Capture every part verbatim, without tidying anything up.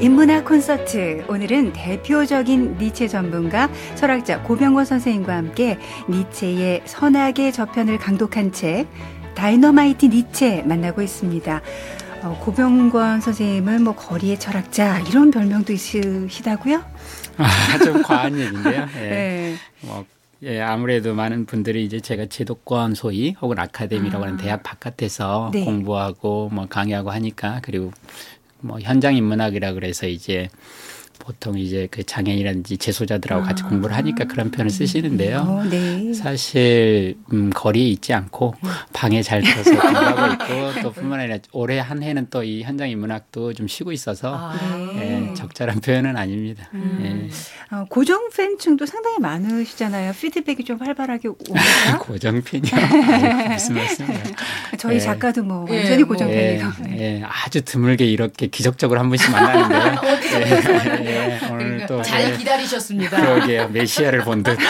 인문학 콘서트. 오늘은 대표적인 니체 전문가 철학자 고병권 선생님과 함께 니체의 선악의 저편을 강독한 책 다이너마이트 니체 만나고 있습니다. 어, 고병권 선생님은 뭐 거리의 철학자 이런 별명도 있으시다고요? 아, 좀 과한 얘기인데요. 예. 네. 뭐, 예, 아무래도 많은 분들이 이제 제가 제도권 소위 혹은 아카데미라고 하는 아. 대학 바깥에서 네. 공부하고 뭐 강의하고 하니까 그리고 뭐 현장 인문학이라 그래서 이제 보통 이제 그 장애인이라든지 재소자들하고 같이 아. 공부를 하니까 그런 표현을 쓰시는데요. 어, 네. 사실 음, 거리에 있지 않고 방에 잘 들어서 공부하고 있고 또 뿐만 아니라 올해 한 해는 또 이 현장 인문학도 좀 쉬고 있어서 아. 예, 적절한 표현은 아닙니다. 음. 예. 어, 고정 팬층도 상당히 많으시잖아요. 피드백이 좀 활발하게 옵니다. 고정팬이요? 아유, 무슨 말씀이에요? 저희 예. 작가도 뭐 예, 완전히 뭐. 고정 예, 팬이에요. 예, 아주 드물게 이렇게 기적적으로 한 번씩 만나는데요. 예, 예, 오늘 그러니까 또 잘 예, 기다리셨습니다. 그러게요. 메시아를 본 듯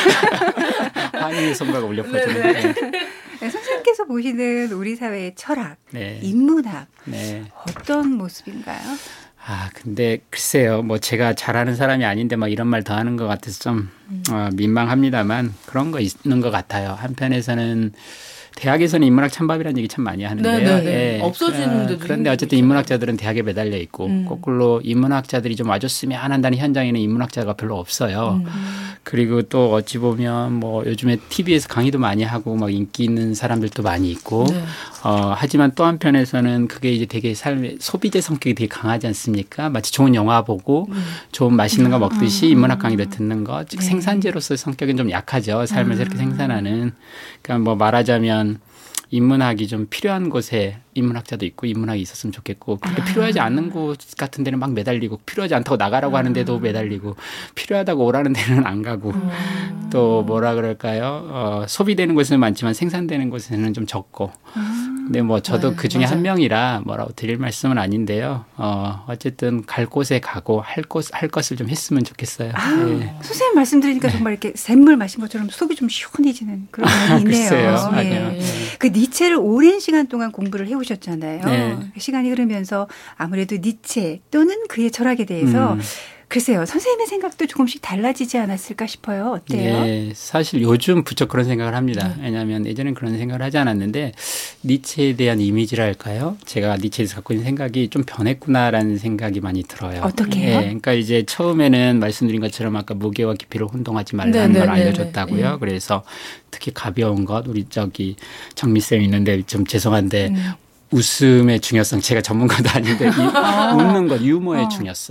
환희의 손가락 올려 퍼지는. 네. 네, 선생님께서 보시는 우리 사회의 철학, 네. 인문학 네. 어떤 모습인가요? 아, 근데 글쎄요. 뭐 제가 잘하는 사람이 아닌데 막 이런 말 더 하는 것 같아서 좀 음. 어, 민망합니다만 그런 거 있는 것 같아요. 한편에서는 대학에서는 인문학 찬밥이라는 얘기 참 많이 하는데요. 네, 네, 네. 예. 없어지는 데도 그런데 어쨌든 있잖아요. 인문학자들은 대학에 매달려 있고 음. 거꾸로 인문학자들이 좀 와줬으면 한다는 현장에는 인문학자가 별로 없어요. 음. 그리고 또 어찌 보면 뭐 요즘에 티비에서 강의도 많이 하고 막 인기 있는 사람들도 많이 있고 네. 어, 하지만 또 한편에서는 그게 이제 되게 삶의 소비재 성격이 되게 강하지 않습니까? 마치 좋은 영화 보고 음. 좋은 맛있는 거 먹듯이 인문학 강의를 듣는 거. 즉 네. 생산재로서의 성격은 좀 약하죠. 삶에서 음. 이렇게 생산하는. 그러니까 뭐 말하자면 인문학이 좀 필요한 곳에 인문학자도 있고 인문학이 있었으면 좋겠고 그렇게 아. 필요하지 않는 곳 같은 데는 막 매달리고 필요하지 않다고 나가라고 아. 하는데도 매달리고 필요하다고 오라는 데는 안 가고 음. 또 뭐라 그럴까요? 어, 소비되는 곳은 많지만 생산되는 곳에는 좀 적고 근데 뭐 저도 네, 그 중에 한 맞아요. 명이라 뭐라고 드릴 말씀은 아닌데요. 어, 어쨌든 갈 곳에 가고 할 곳, 할 것을 좀 했으면 좋겠어요. 아, 예. 선생님 말씀 들으니까 정말 이렇게 샘물 마신 것처럼 속이 좀 시원해지는 그런 면이 있네요. 글쎄요. 예. 아니요. 그 니체를 오랜 시간 동안 공부를 해오셨잖아요. 네. 시간이 흐르면서 아무래도 니체 또는 그의 철학에 대해서 음. 글쎄요. 선생님의 생각도 조금씩 달라지지 않았을까 싶어요. 어때요? 네, 사실 요즘 부쩍 그런 생각을 합니다. 네. 왜냐하면 예전엔 그런 생각을 하지 않았는데 니체에 대한 이미지랄까요? 제가 니체에서 갖고 있는 생각이 좀 변했구나라는 생각이 많이 들어요. 어떻게요? 네, 그러니까 이제 처음에는 말씀드린 것처럼 아까 무게와 깊이를 혼동하지 말라는 네, 걸 네, 네, 알려줬다고요. 네. 그래서 특히 가벼운 것 우리 저기 정미쌤 있는데 좀 죄송한데 음. 웃음의 중요성 제가 전문가도 아닌데 이, 웃는 것 유머의 어.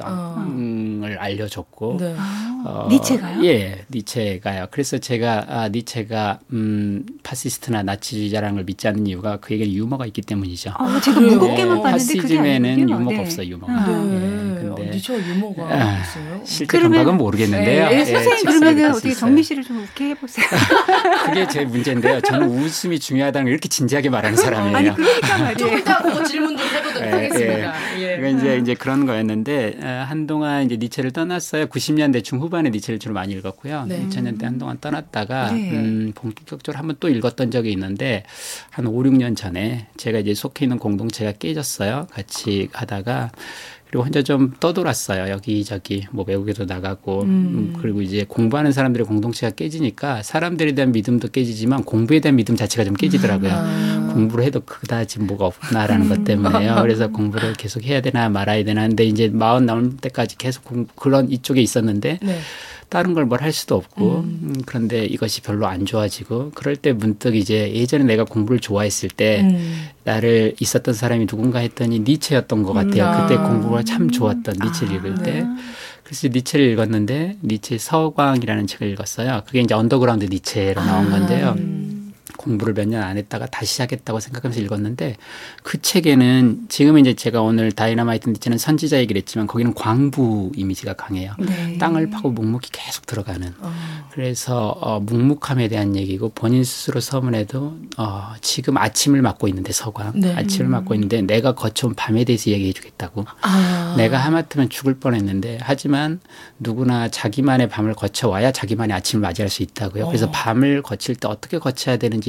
중요성을 알려줬고 네. 어, 니체가요? 예, 니체가요. 그래서 제가 아, 니체가 음, 파시스트나 나치주의자라는 걸 믿지 않는 이유가 그에게 유머가 있기 때문이죠. 어, 제가 그래요? 무겁게만 네, 봤는데 그게 파시즘에는 아니군요. 유머가 네. 없어요. 유머가. 아. 네. 예, 근데 니체가 유머가 아, 있어요. 실제 그러면- 감각은 모르겠는데요. 예, 예, 선생님 직설이 그러면 될수 어떻게 있어요. 정미 씨를 좀 웃게 해보세요. 그게 제 문제인데요. 저는 웃음이 중요하다는 걸 이렇게 진지하게 말하는 사람이에요. 아니 그러니까 좀 말이에요. 이따 그거 질문 좀 해보도록 예, 하겠습니다. 예. 그러니까 이제 이제 그런 거였는데 어, 한동안 이제 니체를 떠났어요. 구십 년대 중후반에 니체를 주로 많이 읽었고요. 네. 이천 년대 한동안 떠났다가 네. 음, 본격적으로 한번 또 읽었던 적이 있는데 한 오, 육 년 전에 제가 이제 속해 있는 공동체가 깨졌어요. 같이 가다가 그리고 혼자 좀 떠돌았어요. 여기저기 뭐 외국에도 나가고 음. 음, 그리고 이제 공부하는 사람들의 공동체가 깨지니까 사람들에 대한 믿음도 깨지지만 공부에 대한 믿음 자체가 좀 깨지더라고요. 아. 공부를 해도 그다지 뭐가 없구나라는 것 때문에요. 그래서 공부를 계속 해야 되나 말아야 되나 근데 이제 마흔 나올 때까지 계속 공부, 그런 이쪽에 있었는데 네. 다른 걸 뭘 할 수도 없고 음. 음, 그런데 이것이 별로 안 좋아지고 그럴 때 문득 이제 예전에 내가 공부를 좋아했을 때 음. 나를 있었던 사람이 누군가 했더니 니체였던 것 같아요. 음. 그때 아. 공부가 참 좋았던 니체를 아, 읽을 네. 때. 그래서 니체를 읽었는데 니체 서광이라는 책을 읽었어요. 그게 이제 언더그라운드 니체로 나온 건데요. 음. 공부를 몇 년 안 했다가 다시 하겠다고 생각하면서 읽었는데 그 책에는 지금은 이제 제가 오늘 다이너마이트 니체는 선지자 얘기를 했지만 거기는 광부 이미지가 강해요. 네. 땅을 파고 묵묵히 계속 들어가는. 어. 그래서 어, 묵묵함에 대한 얘기고 본인 스스로 서문에도 어, 지금 아침을 맡고 있는데 서광 네. 아침을 맡고 있는데 내가 거쳐온 밤에 대해서 얘기해 주겠다고. 아. 내가 하마터면 죽을 뻔했는데 하지만 누구나 자기만의 밤을 거쳐와야 자기만의 아침을 맞이할 수 있다고요. 그래서 어. 밤을 거칠 때 어떻게 거쳐야 되는지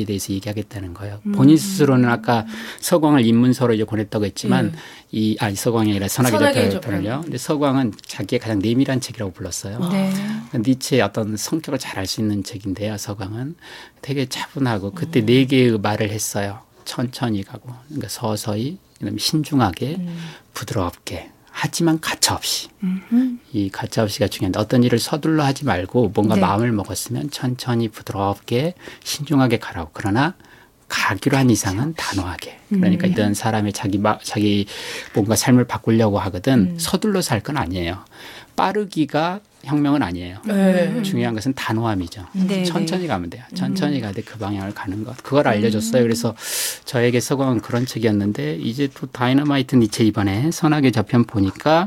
있는지에 대해서 얘기하겠다는 거예요. 본인 스스로는 아까 서광을 인문서로 이제 권했다고 했지만 음. 이 아니 서광이 아니라 선악의 선악의 저편을요. 근데 서광은 자기의 가장 내밀한 책이라고 불렀어요. 네. 니체의 어떤 성격을 잘 알 수 있는 책인데요. 서광은 되게 차분하고 그때 음. 네 개의 말을 했어요. 천천히 가고, 그러니까 서서히, 그다음에 신중하게, 음. 부드럽게. 하지만 가차없이. 음흠. 이 가차없이가 중요한데 어떤 일을 서둘러 하지 말고 뭔가 네. 마음을 먹었으면 천천히 부드럽게 신중하게 가라고. 그러나 가기로 한 이상은 단호하게. 그러니까 음. 이런 사람이 자기 마, 자기 뭔가 삶을 바꾸려고 하거든 음. 서둘러 살 건 아니에요. 빠르기가 혁명은 아니에요. 네. 중요한 것은 단호함이죠. 네, 천천히 가면 돼요. 천천히 음. 가되 그 방향을 가는 것. 그걸 알려줬어요. 그래서 저에게 서광은 그런 책이었는데 이제 또 다이너마이트 니체 이번에 선악의 저편 보니까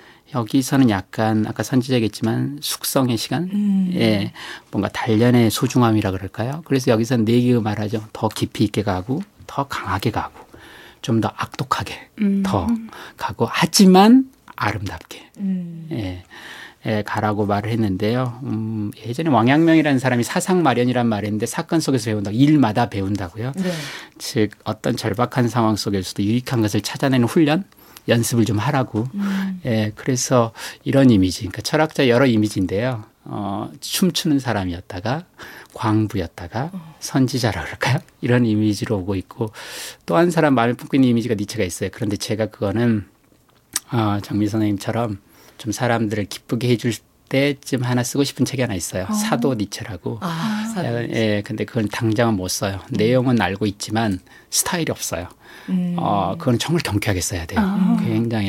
여기서는 약간 아까 선지자 얘기했지만 숙성의 시간, 음. 예, 뭔가 단련의 소중함이라 그럴까요? 그래서 여기서는 네 개가 말하죠. 더 깊이 있게 가고 더 강하게 가고 좀 더 악독하게 음. 더 가고 하지만 아름답게. 음. 예. 예, 가라고 말을 했는데요. 음, 예전에 왕양명이라는 사람이 사상 마련이란 말을 했는데 사건 속에서 배운다고 일마다 배운다고요. 네. 즉 어떤 절박한 상황 속에서도 유익한 것을 찾아내는 훈련, 연습을 좀 하라고. 음. 예, 그래서 이런 이미지, 그러니까 철학자 여러 이미지인데요. 어, 춤추는 사람이었다가 광부였다가 선지자라 그럴까요? 이런 이미지로 오고 있고 또 한 사람 마음에 품고 있는 이미지가 니체가 있어요. 그런데 제가 그거는 어, 정미 선생님처럼 좀 사람들을 기쁘게 해줄 때쯤 하나 쓰고 싶은 책이 하나 있어요. 어. 사도 니체라고. 아, 사도. 예, 근데 그건 당장은 못 써요. 음. 내용은 알고 있지만 스타일이 없어요. 음. 어, 그건 정말 경쾌하게 써야 돼요. 아. 굉장히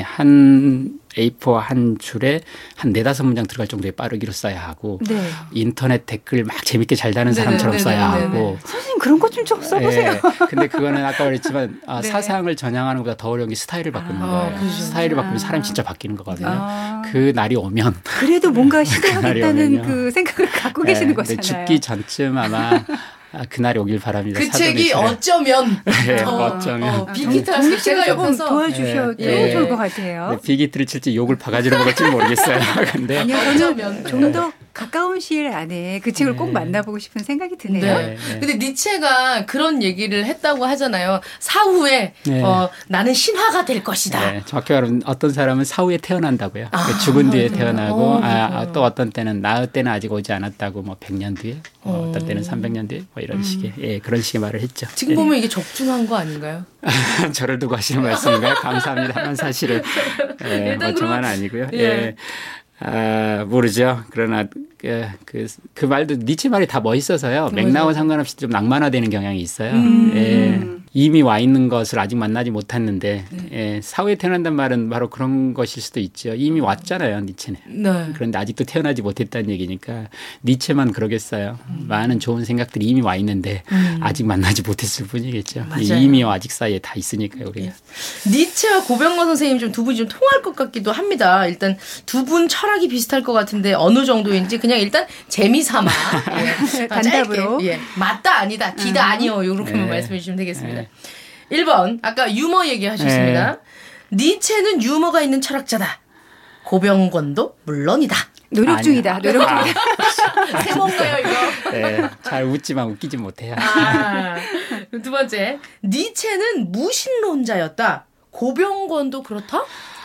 한 에이포 한 줄에 한 네다섯 문장 들어갈 정도의 빠르기로 써야 하고 네. 인터넷 댓글 막 재밌게 잘 다는 사람처럼 네네네네. 써야 네네네. 하고 선생님 그런 것 좀 좀 써보세요. 네. 근데 그거는 아까 말했지만 아, 네. 사상을 전향하는 것보다 더 어려운 게 스타일을 바꾸는 아, 거예요. 그렇죠. 스타일을 바꾸면 사람이 진짜 바뀌는 거거든요. 아. 그 날이 오면 그래도 뭔가 시도하겠다는 그 생각을 갖고 네. 계시는 거잖아요. 죽기 전쯤 아마 아, 그날이 오길 바랍니다. 그 책이 어쩌면 네, 어, 어쩌면 어, 빅히트를 제가 옆에서 도와주셔도 네, 좋을 것 같아요. 네, 빅히트를 칠지 욕을 바가지로 먹을지 모르겠어요. 근데 아니요, 저는 좀 더 가까운 시일 안에 그 책을 네. 꼭 만나보고 싶은 생각이 드네요. 네. 네. 근데 니체가 그런 얘기를 했다고 하잖아요. 사후에 네. 어, 나는 신화가 될 것이다. 네. 정확히 말하면 어떤 사람은 사후에 태어난다고요. 아, 그러니까 죽은 뒤에 태어나고 어, 아, 또 어떤 때는 나의 때는 아직 오지 않았다고 뭐 백 년 뒤에 어, 어떤 때는 삼백 년 뒤에 뭐 이런 음. 식의 예, 그런 식의 말을 했죠. 지금 보면 이게 적중한 거 아닌가요? 저를 두고 하시는 말씀인가요? 감사합니다만 사실은 예, 뭐 저만 아니고요. 예. 예. 아, 모르죠. 그러나 그, 그, 그 말도 니체 말이 다 멋있어서요. 맥락과 상관없이 좀 낭만화되는 경향이 있어요. 음. 예. 이미 와 있는 것을 아직 만나지 못했는데 네. 예. 사후에 태어난다는 말은 바로 그런 것일 수도 있죠. 이미 왔잖아요. 니체는. 네. 그런데 아직도 태어나지 못했다는 얘기니까 니체만 그러겠어요. 음. 많은 좋은 생각들이 이미 와 있는데 음. 아직 만나지 못했을 뿐이겠죠. 이미와 아직 사이에 다 있으니까요. 우리가. 니체와 고병건 선생님 좀 두 분이 좀 통할 것 같기도 합니다. 일단 두 분 철학이 비슷할 것 같은데 어느 정도인지 그냥 일단 재미삼아 예. 단답으로 예. 맞다 아니다 기다 음. 아니요 이렇게만 네. 말씀해 주시면 되겠습니다. 네. 일 번 아까 유머 얘기하셨습니다. 네. 니체는 유머가 있는 철학자다. 고병건도 물론이다. 노력 아니요. 중이다. 노력 중이다. 아. 세모인가요 이거? 네, 잘 웃지만 웃기지 못해요. 아. 두 번째 니체는 무신론자였다. 고병건도 그렇다?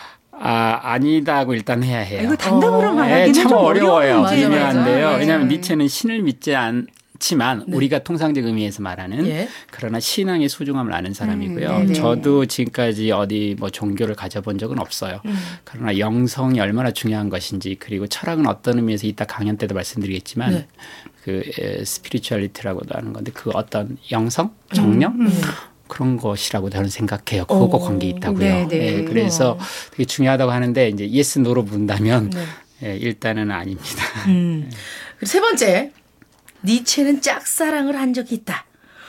아, 아니다고 일단 해야 해요. 이거 단답으로 말하기는 네, 참 좀 어려워요. 미묘한데요. 맞아. 왜냐하면 니체는 신을 믿지 않지만 네. 우리가 통상적 의미에서 말하는 예. 그러나 신앙의 소중함을 아는 사람이고요. 음, 저도 지금까지 어디 뭐 종교를 가져본 적은 없어요. 음. 그러나 영성이 얼마나 중요한 것인지 그리고 철학은 어떤 의미에서 이따 강연 때도 말씀드리겠지만 네. 그 스피리추얼리티라고도 하는 건데 그 어떤 영성, 정령 음, 음. 그런 것이라고 저는 생각해요. 그거 관계 있다고요. 네, 네. 네, 그래서 되게 중요하다고 하는데 이제 예스 노로 본다면 네. 네, 일단은 아닙니다. 음. 세 번째, 니체는 짝사랑을 한 적이 있다.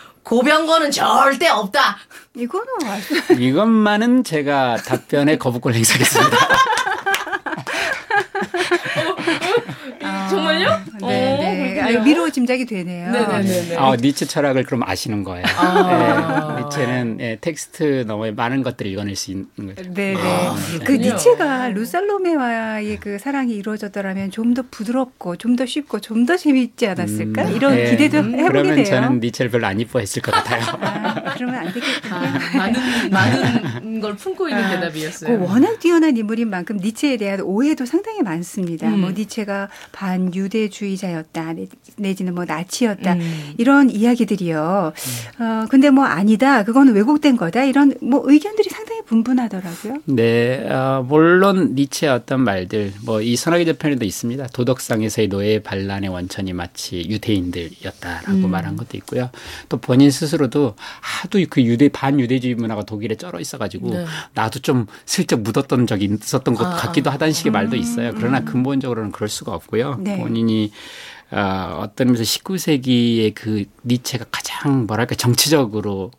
고병건은 절대 없다. 이거는 이것만은 제가 답변에 거부권 행사하겠습니다. 아, 정말요? 네, 네. 아, 미로 짐작이 되네요. 네네네. 아, 니체 철학을 그럼 아시는 거예요. 아. 네, 니체는 예, 텍스트 너머에 많은 것들을 읽어낼 수 있는 거죠. 네네. 아, 그 니체가 루살로메와의 그 사랑이 이루어졌더라면 좀 더 부드럽고 좀 더 쉽고 좀 더 재밌지 않았을까? 음, 이런 예, 기대도 해보게 그러면 돼요. 저는 니체를 별로 안 이뻐했을 것 같아요. 아, 그러면 안 되겠군요. 아, 많은 많은 걸 품고 있는 아, 대답이었어요. 그 워낙 뛰어난 인물인 만큼 니체에 대한 오해도 상당히 많습니다. 음. 뭐 니체가 반유대주의자였다, 내지는 뭐 나치였다 음. 이런 이야기들이요. 음. 어 근데 뭐 아니다, 그거는 왜곡된 거다 이런 뭐 의견들이 상당히 분분하더라고요. 네, 어, 물론 니체의 어떤 말들, 뭐 이 선악의 저편에도 있습니다. 도덕상에서의 노예 반란의 원천이 마치 유대인들이었다라고 음. 말한 것도 있고요. 또 본인 스스로도 하도 그 유대 반유대주의 문화가 독일에 쩔어 있어가지고 네. 나도 좀 슬쩍 묻었던 적이 있었던 것 아, 같기도 하다는 식의 음. 말도 있어요. 그러나 근본적으로는 그럴 수가 없고요. 네. 본인이 어, 어떤 면에서 십구 세기의 그 니체가 가장 뭐랄까 정치적으로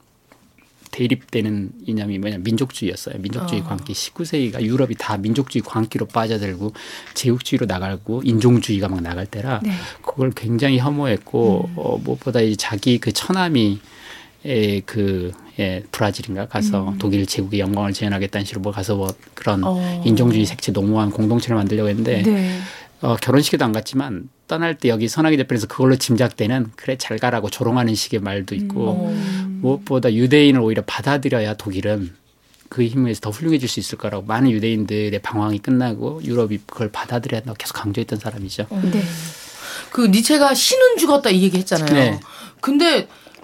대립되는 이념이 뭐냐 민족주의였어요. 민족주의 어. 광기. 십구 세기가 유럽이 다 민족주의 광기로 빠져들고 제국주의로 나가고 인종주의가 막 나갈 때라 네. 그걸 굉장히 혐오했고 음. 어, 무엇보다 이 자기 그 처남이 에, 그 예, 브라질인가 가서 음. 독일 제국의 영광을 재현하겠다는 식으로 뭐 가서 뭐 그런 어. 인종주의 색채 농후한 공동체를 만들려고 했는데 네. 어, 결혼식에도 안 갔지만 떠날 때 여기 선악의 저편에서 그걸로 짐작되는 그래 잘 가라고 조롱하는 식의 말도 있고 음. 무엇보다 유대인을 오히려 받아들여야 독일은 그 힘에서 더 훌륭해질 수 있을 거라고 많은 유대인들의 방황이 끝나고 유럽이 그걸 받아들여야 한다고 계속 강조했던 사람이죠. 네. 그 니체가 신은 죽었다 이 얘기 했잖아요. 네. 근데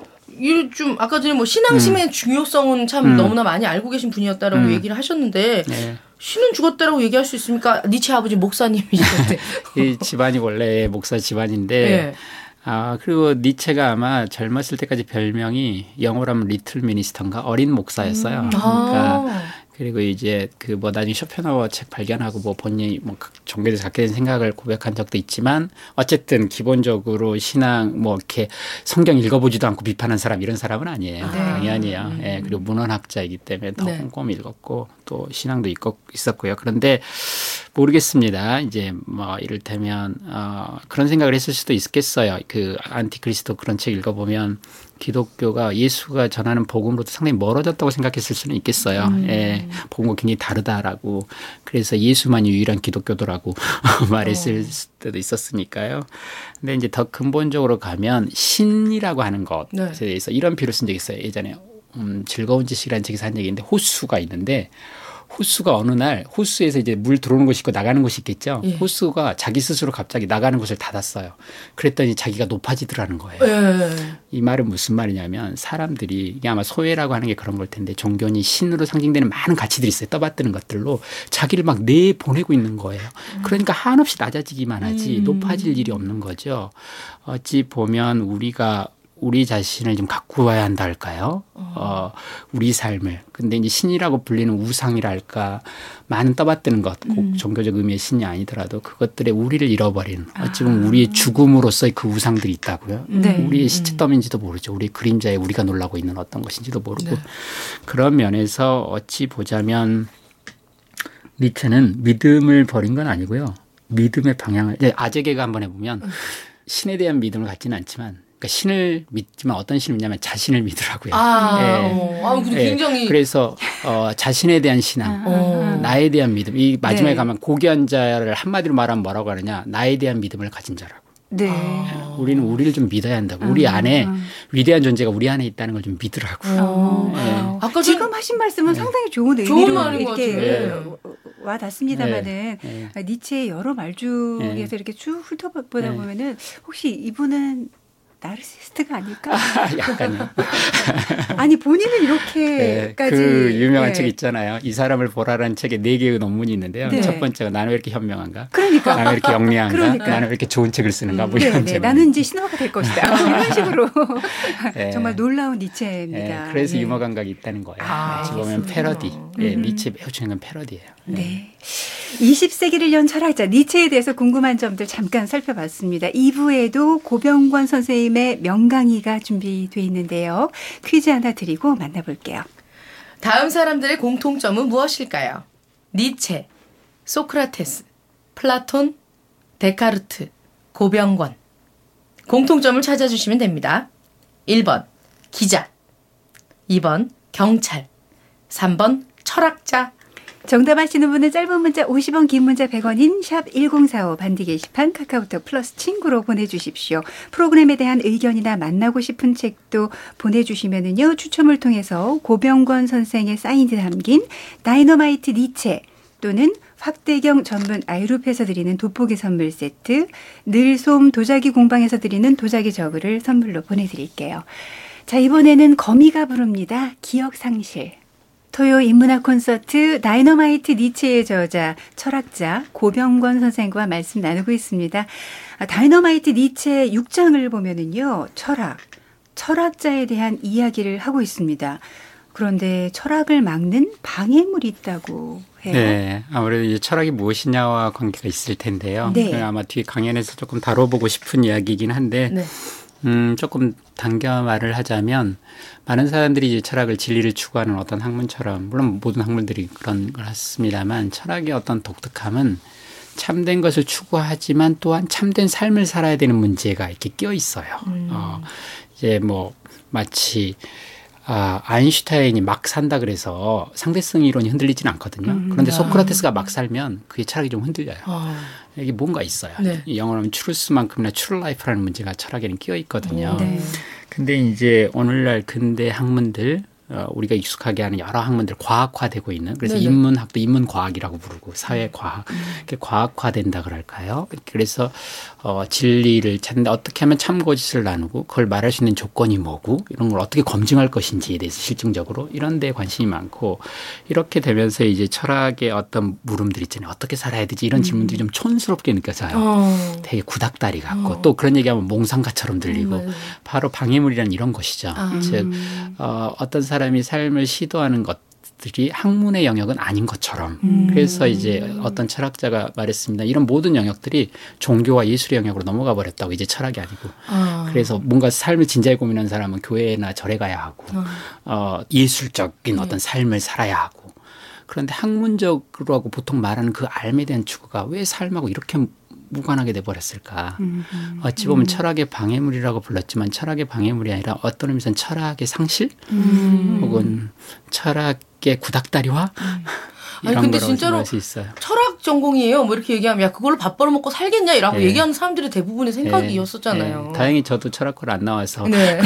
이 좀 아까 전에 뭐 신앙심의 음. 중요성은 참 음. 너무나 많이 알고 계신 분이었다라고 음. 얘기를 하셨는데 네. 신은 죽었다라고 얘기할 수 있습니까? 니체 아버지 목사님이셨는데 이 집안이 원래 목사 집안인데 네. 아 그리고 니체가 아마 젊었을 때까지 별명이 영어로 하면 리틀 미니스터인가 어린 목사였어요. 음. 그러니까 아. 그리고 이제 그 뭐 나중에 쇼펜하우어 책 발견하고 뭐 본인이 뭐 종교에 대해서 갖게 된 생각을 고백한 적도 있지만 어쨌든 기본적으로 신앙 뭐 이렇게 성경 읽어보지도 않고 비판한 사람 이런 사람은 아니에요. 아. 당연히요. 음. 예, 그리고 문헌학자이기 때문에 더 네. 꼼꼼히 읽었고 또 신앙도 있고 있었고요. 그런데 모르겠습니다. 이제 뭐 이를테면 어, 그런 생각을 했을 수도 있겠어요. 그 안티크리스토 그런 책 읽어보면 기독교가 예수가 전하는 복음으로도 상당히 멀어졌다고 생각했을 수는 있겠어요. 음. 예, 복음과 굉장히 다르다라고. 그래서 예수만이 유일한 기독교도라고 말했을 어. 때도 있었으니까요. 근데 이제 더 근본적으로 가면 신이라고 하는 것에 네. 대해서 이런 비유를 쓴 적이 있어요. 예전에 음, 즐거운 지식이라는 책에서 한 적이 있는데 호수가 있는데 호수가 어느 날 호수에서 이제 물 들어오는 곳이 있고 나가는 곳이 있겠죠. 예. 호수가 자기 스스로 갑자기 나가는 곳을 닫았어요. 그랬더니 자기가 높아지더라는 거예요. 예. 이 말은 무슨 말이냐면 사람들이 이게 아마 소외라고 하는 게 그런 걸 텐데 종교니 신으로 상징되는 많은 가치들이 있어요. 떠받드는 것들로 자기를 막 내보내고 있는 거예요. 그러니까 한없이 낮아지기만 하지 음. 높아질 일이 없는 거죠. 어찌 보면 우리가 우리 자신을 좀 갖고 와야 한다 할까요? 어, 우리 삶을. 근데 이제 신이라고 불리는 우상이라 할까. 많은 떠받드는 것, 꼭 음. 종교적 의미의 신이 아니더라도 그것들의 우리를 잃어버리는 어찌 보면 아. 우리의 죽음으로서의 그 우상들이 있다고요. 네. 우리의 시체더미인지도 모르죠. 우리의 그림자에 우리가 놀라고 있는 어떤 것인지도 모르고. 네. 그런 면에서 어찌 보자면 니체는 믿음을 버린 건 아니고요. 믿음의 방향을. 아재개가 한번 해보면 신에 대한 믿음을 갖지는 않지만 그러니까 신을 믿지만 어떤 신을 믿냐면 자신을 믿으라고요. 아, 예. 아 근데 굉장히. 예. 그래서 어, 자신에 대한 신앙, 아. 나에 대한 믿음. 이 마지막에 네. 가면 고귀한 자를 한마디로 말하면 뭐라고 하느냐. 나에 대한 믿음을 가진 자라고. 네. 아. 우리는 우리를 좀 믿어야 한다고. 우리 아. 안에 위대한 존재가 우리 안에 있다는 걸 좀 믿으라고. 아. 예. 아까 지금 하신 말씀은 네. 상당히 좋은 의미로 이렇게 네. 와 닿습니다만은 네. 네. 니체의 여러 말 중에서 네. 이렇게 쭉 훑어보다 네. 보면은 혹시 이분은 나르시스트가 아닐까? 아, 약간요. 아니 본인은 이렇게까지. 네, 그 유명한 네. 책 있잖아요. 이 사람을 보라라는 책에 네 개의 논문이 있는데요. 네. 첫 번째가 나는 왜 이렇게 현명한가? 그러니까. 나는 왜 이렇게 영리한가? 그러니까. 나는 왜 이렇게 좋은 책을 쓰는가? 뭐 네, 이런 네. 나는 이제 신화가 될 것이다. 이런 식으로. 네. 정말 놀라운 니체입니다. 네, 그래서 네. 유머 감각이 있다는 거예요. 아, 어찌 보면 패러디. 네, 니체 매우 중요한 패러디예요. 네. 네. 이십 세기를 연 철학자 니체에 대해서 궁금한 점들 잠깐 살펴봤습니다. 이 부에도 고병권 선생님의 명강의가 준비되어 있는데요. 퀴즈 하나 드리고 만나볼게요. 다음 사람들의 공통점은 무엇일까요? 니체, 소크라테스, 플라톤, 데카르트, 고병권. 공통점을 찾아주시면 됩니다. 일 번 기자, 이 번 경찰, 삼 번 철학자. 정답 아시는 분은 짧은 문자 오십 원, 긴 문자 백 원인 샵 일공사오 반디 게시판 카카오톡 플러스 친구로 보내주십시오. 프로그램에 대한 의견이나 만나고 싶은 책도 보내주시면은요. 추첨을 통해서 고병권 선생의 사인이 담긴 다이너마이트 니체 또는 확대경 전문 아이룹에서 드리는 돋보기 선물 세트, 늘솜 도자기 공방에서 드리는 도자기 저그를 선물로 보내드릴게요. 자, 이번에는 거미가 부릅니다. 기억상실. 토요 인문학 콘서트 다이너마이트 니체의 저자 철학자 고병권 선생과 말씀 나누고 있습니다. 다이너마이트 니체 육 장을 보면은요. 철학, 철학자에 대한 이야기를 하고 있습니다. 그런데 철학을 막는 방해물이 있다고 해요. 네, 아무래도 이제 철학이 무엇이냐와 관계가 있을 텐데요. 네. 아마 뒤 강연에서 조금 다뤄보고 싶은 이야기이긴 한데 네. 음, 조금 당겨 말을 하자면 많은 사람들이 이제 철학을 진리를 추구하는 어떤 학문처럼, 물론 모든 학문들이 그런 걸 했습니다만 철학의 어떤 독특함은 참된 것을 추구하지만 또한 참된 삶을 살아야 되는 문제가 이렇게 끼어 있어요. 음. 어, 이제 뭐 마치 아, 아인슈타인이 막 산다 그래서 상대성 이론이 흔들리지는 않거든요. 음, 그런데 아. 소크라테스가 막 살면 그게 철학이 좀 흔들려요. 아. 이게 뭔가 있어요. 네. 영어로 하면 트루스만큼이나 트루 라이프라는 문제가 철학에는 끼어 있거든요. 네. 근데 이제 오늘날 근대 학문들 어, 우리가 익숙하게 하는 여러 학문들 과학화되고 있는, 그래서 네네. 인문학도 인문과학이라고 부르고 사회과학, 음. 이렇게 과학화된다 그럴까요? 그래서 어, 진리를 찾는데 어떻게 하면 참거짓을 나누고 그걸 말할 수 있는 조건이 뭐고 이런 걸 어떻게 검증할 것인지에 대해서 실증적으로 이런 데에 관심이 많고, 이렇게 되면서 이제 철학의 어떤 물음들 있잖아요. 어떻게 살아야 되지? 이런 질문들이 음. 좀 촌스럽게 느껴져요. 어. 되게 구닥다리 같고 어. 또 그런 얘기하면 몽상가처럼 들리고 음. 바로 방해물이란 이런 것이죠. 아. 즉 어, 어떤 사람이 삶을 시도하는 것들이 학문의 영역은 아닌 것처럼. 음. 그래서 이제 어떤 철학자가 말했습니다. 이런 모든 영역들이 종교와 예술의 영역으로 넘어가 버렸다고. 이제 철학이 아니고. 아. 그래서 뭔가 삶을 진지하게 고민하는 사람은 교회나 절에 가야 하고 아. 어, 예술적인 네. 어떤 삶을 살아야 하고. 그런데 학문적으로 하고 보통 말하는 그 삶에 대한 추구가 왜 삶하고 이렇게 무관하게 돼버렸을까. 음, 음, 어찌 보면 음. 철학의 방해물이라고 불렀지만 철학의 방해물이 아니라 어떤 의미에서는 철학의 상실 음. 혹은 철학의 구닥다리화 음. 이런 아니, 근데 진짜로 수 있어요. 철학 전공이에요. 뭐 이렇게 얘기하면 야 그걸로 밥 벌어먹고 살겠냐 이라고 네. 얘기하는 사람들이 대부분의 생각이었었잖아요. 네. 네. 다행히 저도 철학과를 안 나와서 네.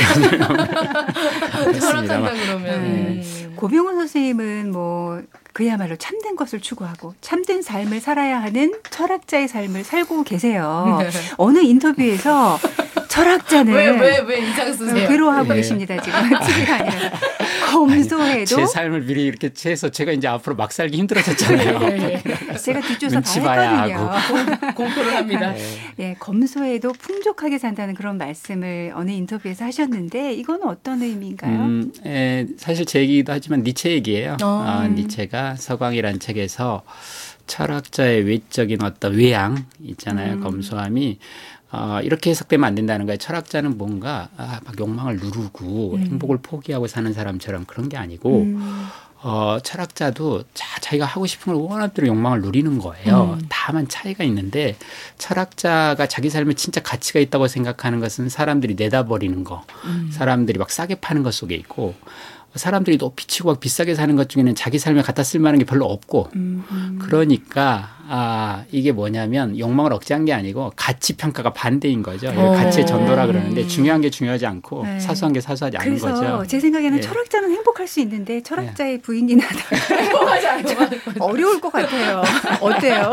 철학한다 그러면. 네. 음. 고병원 선생님은 뭐 그야말로 참된 것을 추구하고 참된 삶을 살아야 하는 철학자의 삶을 살고 계세요. 네. 어느 인터뷰에서 철학자는 왜 왜 왜 인상 쓰세요? 괴로워하고 네. 계십니다 지금. TV가 아니라 검소해도 제 삶을 미리 이렇게 채해서 제가 이제 앞으로 막 살기 힘들어졌잖아요. 네. 제가 뒷조사 다 했거든요. 공표를 합니다. 네. 네, 검소해도 풍족하게 산다는 그런 말씀을 어느 인터뷰에서 하셨는데 이건 어떤 의미인가요? 음, 에, 사실 제 얘기도 하지만 니체 얘기예요. 어. 어, 니체가 서광이라는 책에서 철학자의 외적인 어떤 외양 있잖아요. 음. 검소함이 어, 이렇게 해석되면 안 된다는 거예요. 철학자는 뭔가 아, 막 욕망을 누르고 음. 행복을 포기하고 사는 사람처럼 그런 게 아니고 음. 어, 철학자도 자, 자기가 하고 싶은 걸 원하는 대로 욕망을 누리는 거예요. 음. 다만 차이가 있는데 철학자가 자기 삶에 진짜 가치가 있다고 생각하는 것은 사람들이 내다버리는 거, 음. 사람들이 막 싸게 파는 것 속에 있고, 사람들이 높이 치고 막 비싸게 사는 것 중에는 자기 삶에 갖다 쓸 만한 게 별로 없고 음, 음. 그러니까 아 이게 뭐냐면 욕망을 억제한 게 아니고 가치 평가가 반대인 거죠. 어. 가치의 전도라 그러는데 중요한 게 중요하지 않고 네. 사소한 게 사소하지 않은 거죠. 그래서 제 생각에는 네. 철학자는 행복할 수 있는데 철학자의 네. 부인이나 행복하지 않죠. 어려울 것 같아요. 어때요?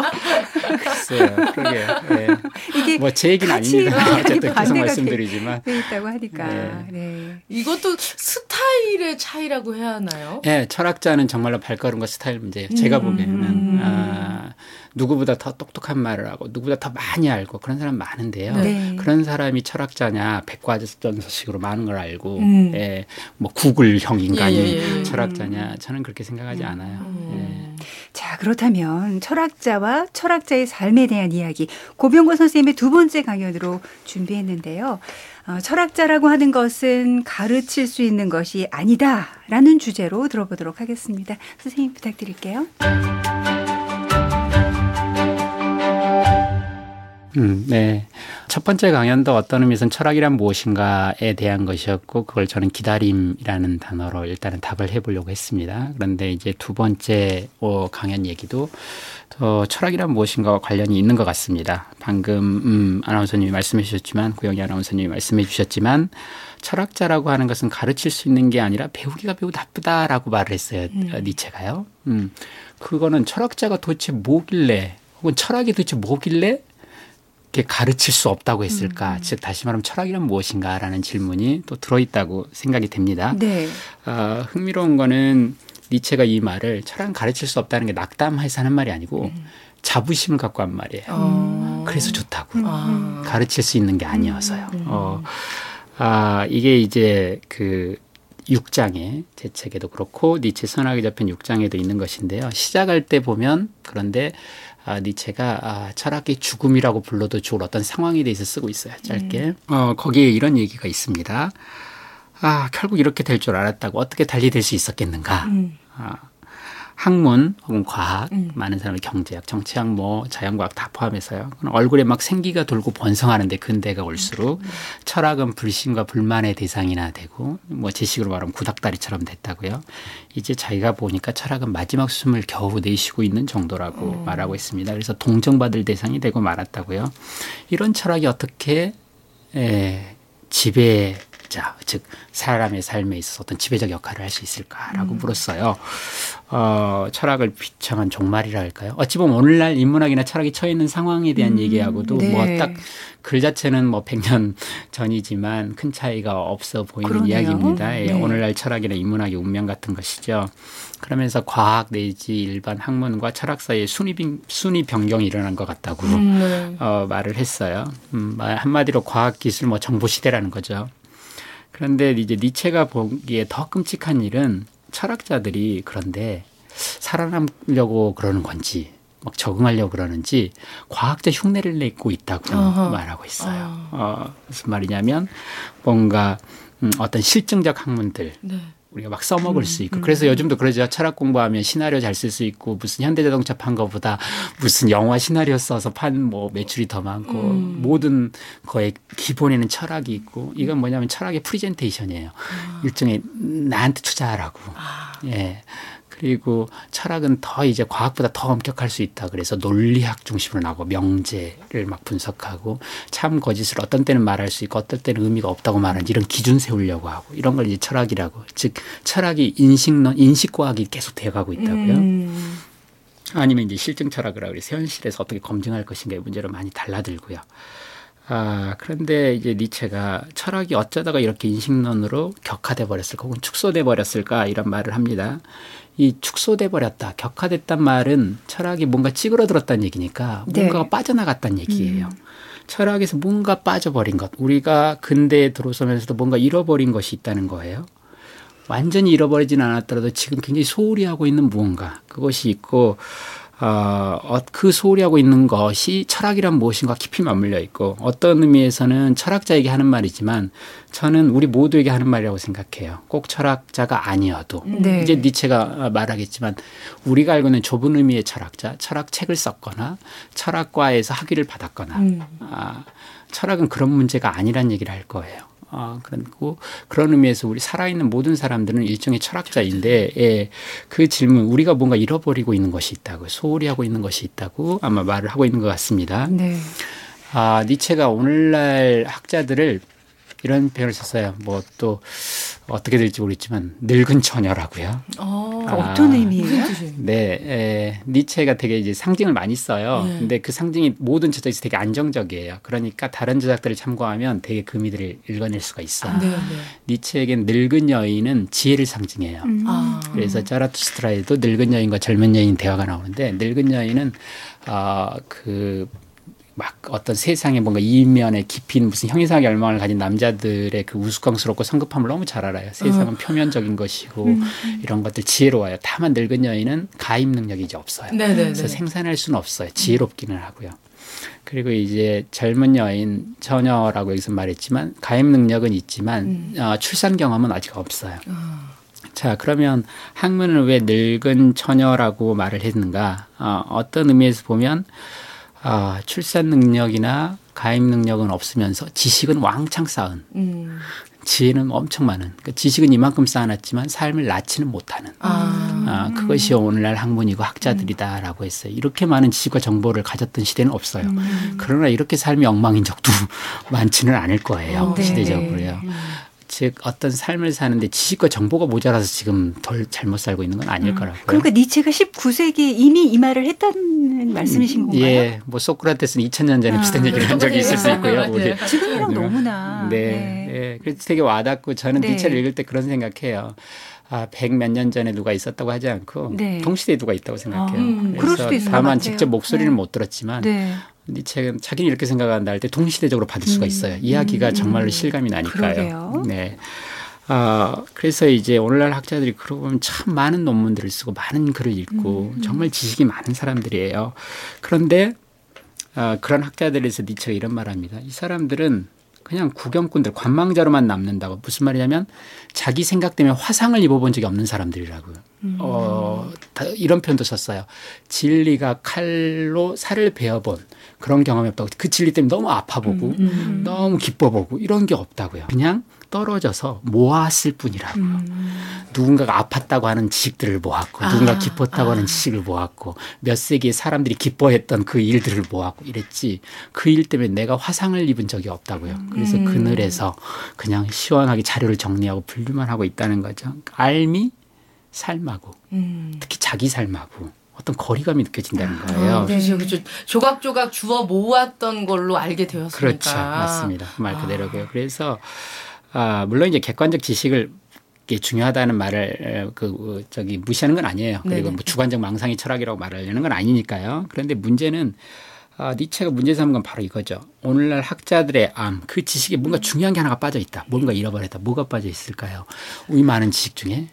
글쎄요. 그러게요. 네. 이게 뭐 제 얘기는 아닙니다. 어쨌든 계속 말씀드리지만 돼 있다고 하니까. 네. 네. 이것도 스타일의 차이라고 해야 하나요? 네, 철학자는 정말로 발걸음과 스타일 문제예요. 제가 음. 보기에는 아, 누구보다 더 똑똑한 말을 하고 누구보다 더 많이 알고 그런 사람 많은데요. 네. 그런 사람이 철학자냐 백과전서식으로 많은 걸 알고 음. 예, 뭐 구글형 인간이 예, 예, 예. 철학자냐 저는 그렇게 생각하지 음. 않아요. 음. 예. 자 그렇다면 철학자와 철학자의 삶에 대한 이야기 고병권 선생님의 두 번째 강연으로 준비했는데요. 어, 철학자라고 하는 것은 가르칠 수 있는 것이 아니다라는 주제로 들어보도록 하겠습니다. 선생님 부탁드릴게요. 음, 네. 첫 번째 강연도 어떤 의미에서는 철학이란 무엇인가에 대한 것이었고 그걸 저는 기다림이라는 단어로 일단은 답을 해보려고 했습니다. 그런데 이제 두 번째 강연 얘기도 어, 철학이란 무엇인가와 관련이 있는 것 같습니다. 방금 음, 아나운서님이 말씀해 주셨지만 구영희 아나운서님이 말씀해 주셨지만 철학자라고 하는 것은 가르칠 수 있는 게 아니라 배우기가 매우 나쁘다라고 말을 했어요. 음. 니체가요. 음, 그거는 철학자가 도대체 뭐길래 혹은 철학이 도대체 뭐길래 가르칠 수 없다고 했을까? 음. 즉 다시 말하면 철학이란 무엇인가라는 질문이 또 들어있다고 생각이 됩니다. 네. 어, 흥미로운 거는 니체가 이 말을 철학은 가르칠 수 없다는 게 낙담해서 하는 말이 아니고 음. 자부심을 갖고 한 말이에요. 음. 그래서 좋다고. 음. 가르칠 수 있는 게 아니어서요. 음. 어, 아, 이게 이제 그 육 장에 제 책에도 그렇고 니체 선학의 저편 육 장에도 있는 것인데요. 시작할 때 보면 그런데 아, 니체가 아, 철학의 죽음이라고 불러도 좋을 어떤 상황에 대해서 쓰고 있어요. 짧게. 음. 어, 거기에 이런 얘기가 있습니다. 아, 결국 이렇게 될 줄 알았다고 어떻게 달리 될 수 있었겠는가. 음. 아, 학문 혹은 과학, 음. 많은 사람이 경제학, 정치학, 뭐 자연과학 다 포함해서요. 얼굴에 막 생기가 돌고 번성하는데 근대가 올수록 음. 철학은 불신과 불만의 대상이나 되고 뭐 제식으로 말하면 구닥다리처럼 됐다고요. 이제 자기가 보니까 철학은 마지막 숨을 겨우 내쉬고 있는 정도라고 음. 말하고 있습니다. 그래서 동정받을 대상이 되고 말았다고요. 이런 철학이 어떻게 에, 지배 자, 즉 사람의 삶에 있어서 어떤 지배적 역할을 할 수 있을까라고 음. 물었어요. 어, 철학을 비참한 종말이라 할까요? 어찌 보면 오늘날 인문학이나 철학이 처해 있는 상황에 대한 음. 얘기하고도 네. 뭐 딱 글 자체는 뭐 백 년 전이지만 큰 차이가 없어 보이는 그러네요. 이야기입니다. 예, 네. 오늘날 철학이나 인문학의 운명 같은 것이죠. 그러면서 과학 내지 일반 학문과 철학 사이에 순위, 순위 변경이 일어난 것 같다고 음, 네. 어, 말을 했어요. 음, 한마디로 과학 기술 뭐 정보 시대라는 거죠. 그런데 이제 니체가 보기에 더 끔찍한 일은 철학자들이 그런데 살아남으려고 그러는 건지 막 적응하려고 그러는지 과학적 흉내를 내고 있다고 어허. 말하고 있어요. 어, 무슨 말이냐면 뭔가 음, 어떤 실증적 학문들 네. 우리가 막 써먹을 음, 수 있고. 음. 그래서 요즘도 그러죠. 철학 공부하면 시나리오 잘 쓸 수 있고 무슨 현대자동차 판 거보다 무슨 영화 시나리오 써서 판 뭐 매출이 더 많고 음. 모든 거에 기본에는 철학이 있고 이건 뭐냐면 철학의 프리젠테이션이에요. 아. 일종의 나한테 투자하라고. 아. 예. 그리고 철학은 더 이제 과학보다 더 엄격할 수 있다. 그래서 논리학 중심으로 나고 명제를 막 분석하고 참 거짓을 어떤 때는 말할 수 있고 어떤 때는 의미가 없다고 말하는 이런 기준 세우려고 하고 이런 걸 이제 철학이라고. 즉 철학이 인식론, 인식과학이 계속 돼가고 있다고요. 음. 아니면 이제 실증 철학이라고 그래서 현실에서 어떻게 검증할 것인가의 문제로 많이 달라들고요. 아, 그런데 이제 니체가 철학이 어쩌다가 이렇게 인식론으로 격화돼 버렸을까 혹은 축소돼 버렸을까 이런 말을 합니다. 이 축소돼 버렸다, 격화됐단 말은 철학이 뭔가 찌그러들었다는 얘기니까 뭔가가 네. 빠져나갔다는 얘기예요. 음. 철학에서 뭔가 빠져버린 것, 우리가 근대에 들어서면서도 뭔가 잃어버린 것이 있다는 거예요. 완전히 잃어버리진 않았더라도 지금 굉장히 소홀히 하고 있는 무언가, 그것이 있고 어, 그 소홀히 하고 있는 것이 철학이란 무엇인가 깊이 맞물려 있고 어떤 의미에서는 철학자에게 하는 말이지만 저는 우리 모두에게 하는 말이라고 생각해요. 꼭 철학자가 아니어도. 네. 이제 니체가 말하겠지만 우리가 알고 있는 좁은 의미의 철학자, 철학책을 썼거나 철학과에서 학위를 받았거나 음. 아, 철학은 그런 문제가 아니란 얘기를 할 거예요. 아, 그리고 그런 의미에서 우리 살아있는 모든 사람들은 일종의 철학자인데 예, 그 질문 우리가 뭔가 잃어버리고 있는 것이 있다고 소홀히 하고 있는 것이 있다고 아마 말을 하고 있는 것 같습니다. 네. 아, 니체가 오늘날 학자들을 이런 표현을 썼어요. 뭐 또 어떻게 될지 모르겠지만 늙은 처녀라고요. 어, 아, 어떤 의미예요? 네, 에, 니체가 되게 이제 상징을 많이 써요. 네. 근데 그 상징이 모든 저작에서 되게 안정적이에요. 그러니까 다른 저작들을 참고하면 되게 그 의미들을 읽어낼 수가 있어요. 아, 네, 네. 니체에겐 늙은 여인은 지혜를 상징해요. 음. 아. 그래서 자라투스트라에도 늙은 여인과 젊은 여인 대화가 나오는데 늙은 여인은 어, 그 막 어떤 세상에 뭔가 이면에 깊인 무슨 형이상의 열망을 가진 남자들의 그 우스꽝스럽고 성급함을 너무 잘 알아요. 세상은 어. 표면적인 것이고 음. 이런 것들 지혜로워요. 다만 늙은 여인은 가입 능력이 이제 없어요. 네네네. 그래서 생산할 수는 없어요. 지혜롭기는 하고요. 그리고 이제 젊은 여인, 처녀라고 여기서 말했지만 가입 능력은 있지만 음. 어, 출산 경험은 아직 없어요. 어. 자, 그러면 학문을 왜 늙은 처녀라고 말을 했는가? 어, 어떤 의미에서 보면 아, 출산 능력이나 가입 능력은 없으면서 지식은 왕창 쌓은. 음. 지혜는 엄청 많은. 그러니까 지식은 이만큼 쌓아놨지만 삶을 낳지는 못하는. 아. 아, 그것이 오늘날 학문이고 학자들이다라고 했어요. 이렇게 많은 지식과 정보를 가졌던 시대는 없어요. 음. 그러나 이렇게 삶이 엉망인 적도 많지는 않을 거예요. 어, 시대적으로요. 음. 즉 어떤 삶을 사는데 지식과 정보가 모자라서 지금 덜 잘못 살고 있는 건 아닐 음. 거라고요. 그러니까 니체가 십구 세기에 이미 이 말을 했다는 말씀이신 건가요? 예, 뭐 소크라테스는 이천 년 전에 아, 비슷한 얘기를 한 적이 있을 수 있고요. 우리. 지금이랑 너무나. 네, 네. 네. 그래서 되게 와닿고 저는 네. 니체를 읽을 때 그런 생각해요. 아, 백 몇 년 전에 누가 있었다고 하지 않고 네. 동시대에 누가 있다고 생각해요. 아, 음, 그래서 그럴 수도 있을 다만 직접 목소리는 네. 못 들었지만 네. 니체는 자기는 이렇게 생각한다 할 때 동시대적으로 받을 수가 있어요. 음, 이야기가 음, 정말로 실감이 나니까요. 그러게요. 네. 아, 그래서 이제 오늘날 학자들이 그러고 보면 참 많은 논문들을 쓰고 많은 글을 읽고 음, 정말 지식이 많은 사람들이에요. 그런데 아, 그런 학자들에서 니체가 이런 말을 합니다. 이 사람들은 그냥 구경꾼들, 관망자로만 남는다고. 무슨 말이냐면 자기 생각 때문에 화상을 입어본 적이 없는 사람들이라고요. 음. 어, 이런 표현도 썼어요. 진리가 칼로 살을 베어본 그런 경험이 없다고. 그 진리 때문에 너무 아파보고 음. 너무 기뻐보고 이런 게 없다고요. 그냥 떨어져서 모았을 뿐이라고. 음. 누군가가 아팠다고 하는 지식들을 모았고 아. 누군가 기뻤다고 아. 하는 지식을 모았고 몇 세기에 사람들이 기뻐했던 그 일들을 모았고 이랬지 그 일 때문에 내가 화상을 입은 적이 없다고요. 그래서 음. 그늘에서 그냥 시원하게 자료를 정리하고 분류만 하고 있다는 거죠. 삶이 삶하고 음. 특히 자기 삶하고 어떤 거리감이 느껴진다는 거예요. 아, 그렇죠, 그렇죠. 조각조각 주워 모았던 걸로 알게 되었으니까. 그렇죠, 맞습니다. 말 그대로고요. 아. 그래서 아, 물론 이제 객관적 지식을 게 중요하다는 말을 그 저기 무시하는 건 아니에요. 그리고 뭐 주관적 망상의 철학이라고 말하려는 건 아니니까요. 그런데 문제는 아, 니체가 문제 삼은 건 바로 이거죠. 오늘날 학자들의 암, 그 지식에 뭔가 중요한 게 하나가 빠져 있다. 뭔가 잃어버렸다. 뭐가 빠져 있을까요? 이 많은 지식 중에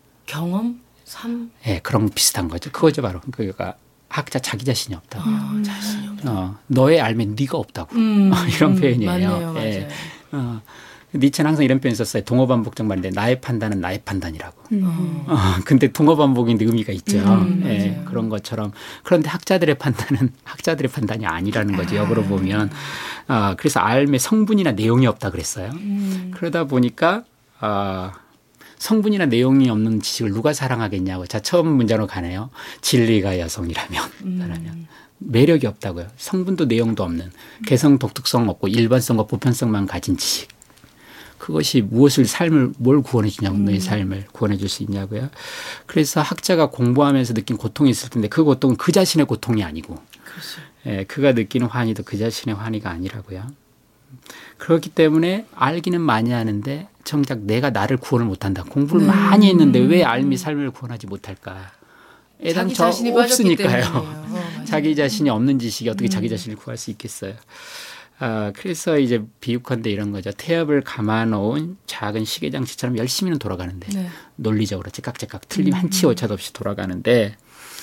경험, 삶. 네, 그런 비슷한 거죠. 그거죠 바로. 그러니까 학자 자기 자신이 없다고. 어, 자신이 없다. 어, 너의 알면 네가 없다고. 음, 이런 음, 표현이에요. 맞네요, 맞아요. 네. 어. 니체는 항상 이런 표현 썼어요. 동어반복적 말인데 나의 판단은 나의 판단이라고. 음. 어, 근데 동어반복인데 의미가 있죠. 음, 예, 그런 것처럼. 그런데 학자들의 판단은 학자들의 판단이 아니라는 거죠. 역으로 보면. 어, 그래서 알의 성분이나 내용이 없다 그랬어요. 음. 그러다 보니까 어, 성분이나 내용이 없는 지식을 누가 사랑하겠냐고. 자, 처음 문제로 가네요. 진리가 여성이라면. 음. 매력이 없다고요. 성분도 내용도 없는 개성 독특성 없고 일반성과 보편성만 가진 지식. 그것이 무엇을 삶을 뭘 구원해 주냐고 음. 너의 삶을 구원해 줄 수 있냐고요. 그래서 학자가 공부하면서 느낀 고통이 있을 텐데 그 고통은 그 자신의 고통이 아니고 그렇죠. 예, 그가 느끼는 환희도 그 자신의 환희가 아니라고요. 그렇기 때문에 알기는 많이 하는데 정작 내가 나를 구원을 못한다. 공부를 음. 많이 했는데 왜 알미 삶을 구원하지 못할까. 애당초 없으니까요. 어, 자기 자신이 없는 지식이 어떻게 음. 자기 자신을 구할 수 있겠어요. 아, 그래서 이제 비유컨대 이런 거죠. 태엽을 감아놓은 작은 시계장치처럼 열심히는 돌아가는데 네. 논리적으로 째깍째깍 틀림 한 치 오차도 없이 돌아가는데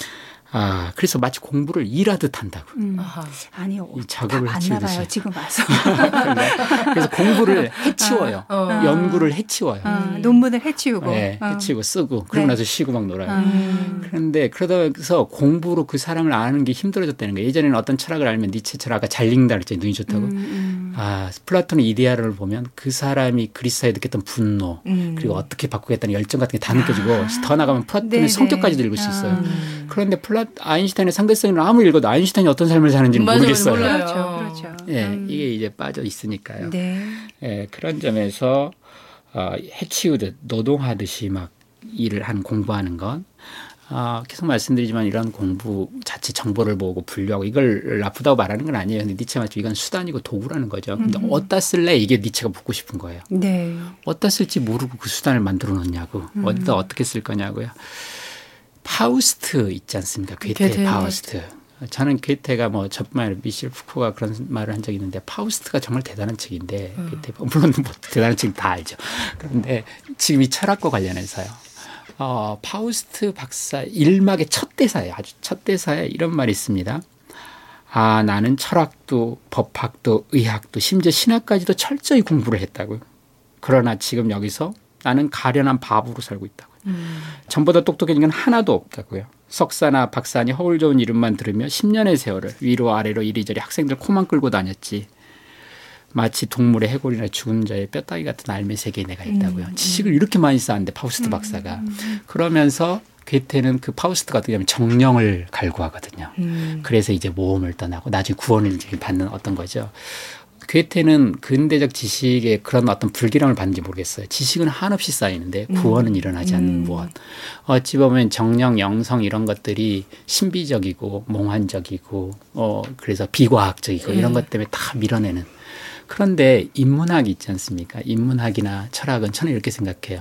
아, 그래서 마치 공부를 일하듯 한다고. 음. 아니, 이 작업을 해치우듯이. 지금 와서. 그래서 공부를 해치워요. 아, 어. 연구를 해치워요. 아, 논문을 해치우고. 네, 어. 해치우고 쓰고 그러고 네. 나서 쉬고 막 놀아요. 음. 그런데 그러다서 공부로 그 사람을 아는 게 힘들어졌다는 거예요. 예전에는 어떤 철학을 알면 니체 철학가 잘 읽는다 그랬잖아요. 눈이 좋다고. 음, 음. 아, 플라톤의 이데아를 보면 그 사람이 그리스에 느꼈던 분노 음. 그리고 어떻게 바꾸겠다는 열정 같은 게 다 느껴지고 아. 더 나가면 플라톤의 네네. 성격까지도 읽을 수 있어요. 아. 그런데 플라 아인슈타인의 상대성을 아무리 읽어도 아인슈타인이 어떤 삶을 사는지는 맞아요, 모르겠어요. 몰라요. 그렇죠. 그렇죠. 예, 음. 이게 이제 빠져 있으니까요. 네. 예, 그런 점에서 어, 해치우듯 노동하듯이 막 일을 한 공부하는 건 어, 계속 말씀드리지만 이런 공부 자체 정보를 모으고 분류하고 이걸 나쁘다고 말하는 건 아니에요. 근데 니체가 말씀 이건 수단이고 도구라는 거죠. 근데 음. 어디다 쓸래? 이게 니체가 묻고 싶은 거예요. 네. 어디다 쓸지 모르고 그 수단을 만들어 놓냐고. 음. 어디다 어떻게 쓸 거냐고요. 파우스트 있지 않습니까? 괴테의 괴테. 파우스트. 저는 괴테가 뭐 저뿐만 아니라 미셸 푸코가 그런 말을 한 적이 있는데 파우스트가 정말 대단한 책인데 음. 괴테, 물론 뭐 대단한 책 다 알죠. 그런데 지금 이 철학과 관련해서요. 어, 파우스트 박사 일막의 첫 대사에 아주 첫 대사에 이런 말이 있습니다. 아, 나는 철학도 법학도 의학도 심지어 신학까지도 철저히 공부를 했다고요. 그러나 지금 여기서 나는 가련한 바보로 살고 있다고요. 음. 전보다 똑똑해진 건 하나도 없다고요. 석사나 박사니 허울 좋은 이름만 들으며 십 년의 세월을 위로 아래로 이리저리 학생들 코만 끌고 다녔지. 마치 동물의 해골이나 죽은 자의 뼈다귀 같은 알매 세계에 내가 있다고요. 음, 지식을 이렇게 많이 쌓았는데 파우스트 음, 박사가. 음. 그러면서 괴테는 그 파우스트가 어떻게 하면 정령을 갈구하거든요. 음. 그래서 이제 모험을 떠나고 나중에 구원을 이제 받는 어떤 거죠. 괴테는 근대적 지식에 그런 어떤 불길함을 받는지 모르겠어요. 지식은 한없이 쌓이는데 구원은 일어나지 않는 음. 무엇. 어찌 보면 정령, 영성 이런 것들이 신비적이고 몽환적이고 어 그래서 비과학적이고 음. 이런 것 때문에 다 밀어내는. 그런데 인문학이 있지 않습니까? 인문학이나 철학은 저는 이렇게 생각해요.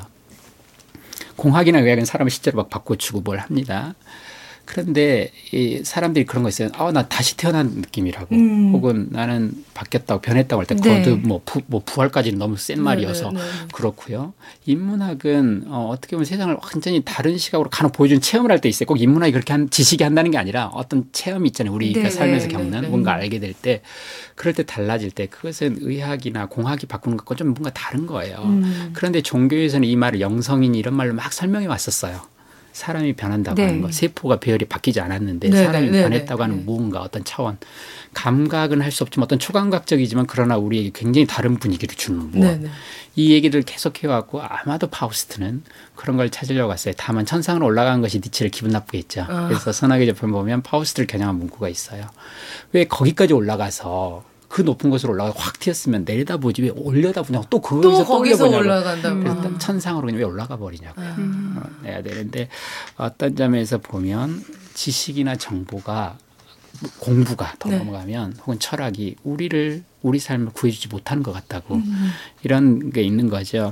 공학이나 의학은 사람을 실제로 막 바꿔주고 뭘 합니다. 그런데 이 사람들이 그런 거 있어요. 아, 나 다시 태어난 느낌이라고. 음. 혹은 나는 바뀌었다고 변했다고 할 때 네. 거듭 뭐, 부, 뭐 부활까지는 너무 센 말이어서 네, 네, 네. 그렇고요. 인문학은 어, 어떻게 보면 세상을 완전히 다른 시각으로 간혹 보여주는 체험을 할 때 있어요. 꼭 인문학이 그렇게 한 지식이 한다는 게 아니라 어떤 체험이 있잖아요. 우리가 네, 살면서 겪는 네, 네. 뭔가 알게 될 때 그럴 때 달라질 때 그것은 의학이나 공학이 바꾸는 것과 좀 뭔가 다른 거예요. 음. 그런데 종교에서는 이 말을 영성이니 이런 말로 막 설명해 왔었어요. 사람이 변한다고 네. 하는 거. 세포가 배열이 바뀌지 않았는데 네, 사람이 네, 변했다고 네, 하는 네. 무언가 어떤 차원. 감각은 할 수 없지만 어떤 초감각적이지만 그러나 우리에게 굉장히 다른 분위기를 주는 무엇. 네, 네. 이 얘기를 계속해왔고 아마도 파우스트는 그런 걸 찾으려고 했어요. 다만 천상으로 올라간 것이 니체를 기분 나쁘게 했죠. 아. 그래서 선악의 저편 보면 파우스트를 겨냥한 문구가 있어요. 왜 거기까지 올라가서 그 높은 곳으로 올라가 확 튀었으면 내려다보지 왜 올려다보냐고 또 거기서 또 거기서 올라간다고. 그래서 음. 천상으로 그냥 왜 올라가 버리냐고요. 음. 어, 해야 되는데 어떤 점에서 보면 지식이나 정보가 공부가 더 네. 넘어가면 혹은 철학이 우리를 우리 삶을 구해주지 못하는 것 같다고 음. 이런 게 있는 거죠.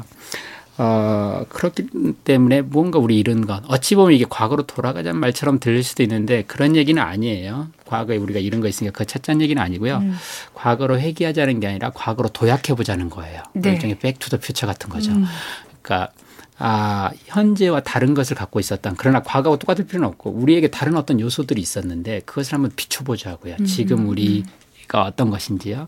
어, 그렇기 때문에 뭔가 우리 잃은 것. 어찌 보면 이게 과거로 돌아가자는 말처럼 들릴 수도 있는데 그런 얘기는 아니에요. 과거에 우리가 잃은 거 있으니까 그거 찾자는 얘기는 아니고요. 음. 과거로 회귀하자는 게 아니라 과거로 도약해보자는 거예요. 네. 일종의 백투더 퓨처 같은 거죠. 음. 그러니까 아, 현재와 다른 것을 갖고 있었던 그러나 과거하고 똑같을 필요는 없고 우리에게 다른 어떤 요소들이 있었는데 그것을 한번 비춰보자고요. 음. 지금 우리가 어떤 것인지요.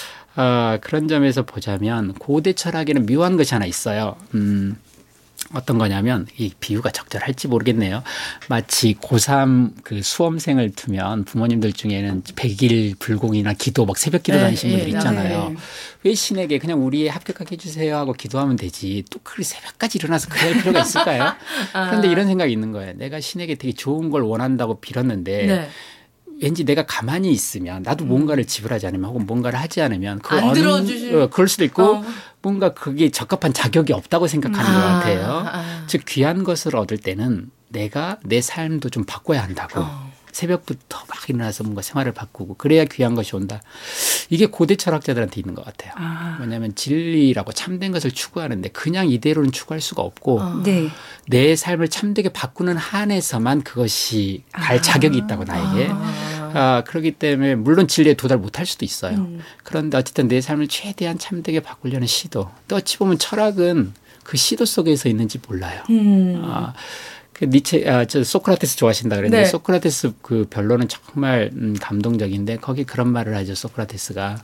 어, 그런 점에서 보자면 고대 철학에는 묘한 것이 하나 있어요. 음, 어떤 거냐면 이 비유가 적절할지 모르겠네요. 마치 고삼 그 수험생을 두면 부모님들 중에는 백일 불공이나 기도 막 새벽 기도 다니시는 네, 분들 있잖아요. 네. 왜 신에게 그냥 우리 합격하게 해주세요 하고 기도하면 되지 또 그렇게 새벽까지 일어나서 그럴 필요가 있을까요? 그런데 이런 생각이 있는 거예요. 내가 신에게 되게 좋은 걸 원한다고 빌었는데 네. 왠지 내가 가만히 있으면 나도 뭔가를 지불하지 않으면 혹은 뭔가를 하지 않으면 그걸 안 들어주실 어, 그럴 수도 있고 어. 뭔가 그게 적합한 자격이 없다고 생각하는 아, 것 같아요. 아. 즉 귀한 것을 얻을 때는 내가 내 삶도 좀 바꿔야 한다고. 어. 새벽부터 막 일어나서 뭔가 생활을 바꾸고 그래야 귀한 것이 온다. 이게 고대 철학자들한테 있는 것 같아요. 아. 왜냐하면 진리라고 참된 것을 추구하는데 그냥 이대로는 추구할 수가 없고 아. 네. 내 삶을 참되게 바꾸는 한에서만 그것이 갈 아. 자격이 있다고 나에게. 아. 아, 그렇기 때문에 물론 진리에 도달 못할 수도 있어요. 음. 그런데 어쨌든 내 삶을 최대한 참되게 바꾸려는 시도. 또 어찌 보면 철학은 그 시도 속에서 있는지 몰라요. 음. 아, 그 니체, 아, 저 소크라테스 좋아하신다 그랬는데 네. 소크라테스 그 변론은 정말 음, 감동적인데 거기 그런 말을 하죠. 소크라테스가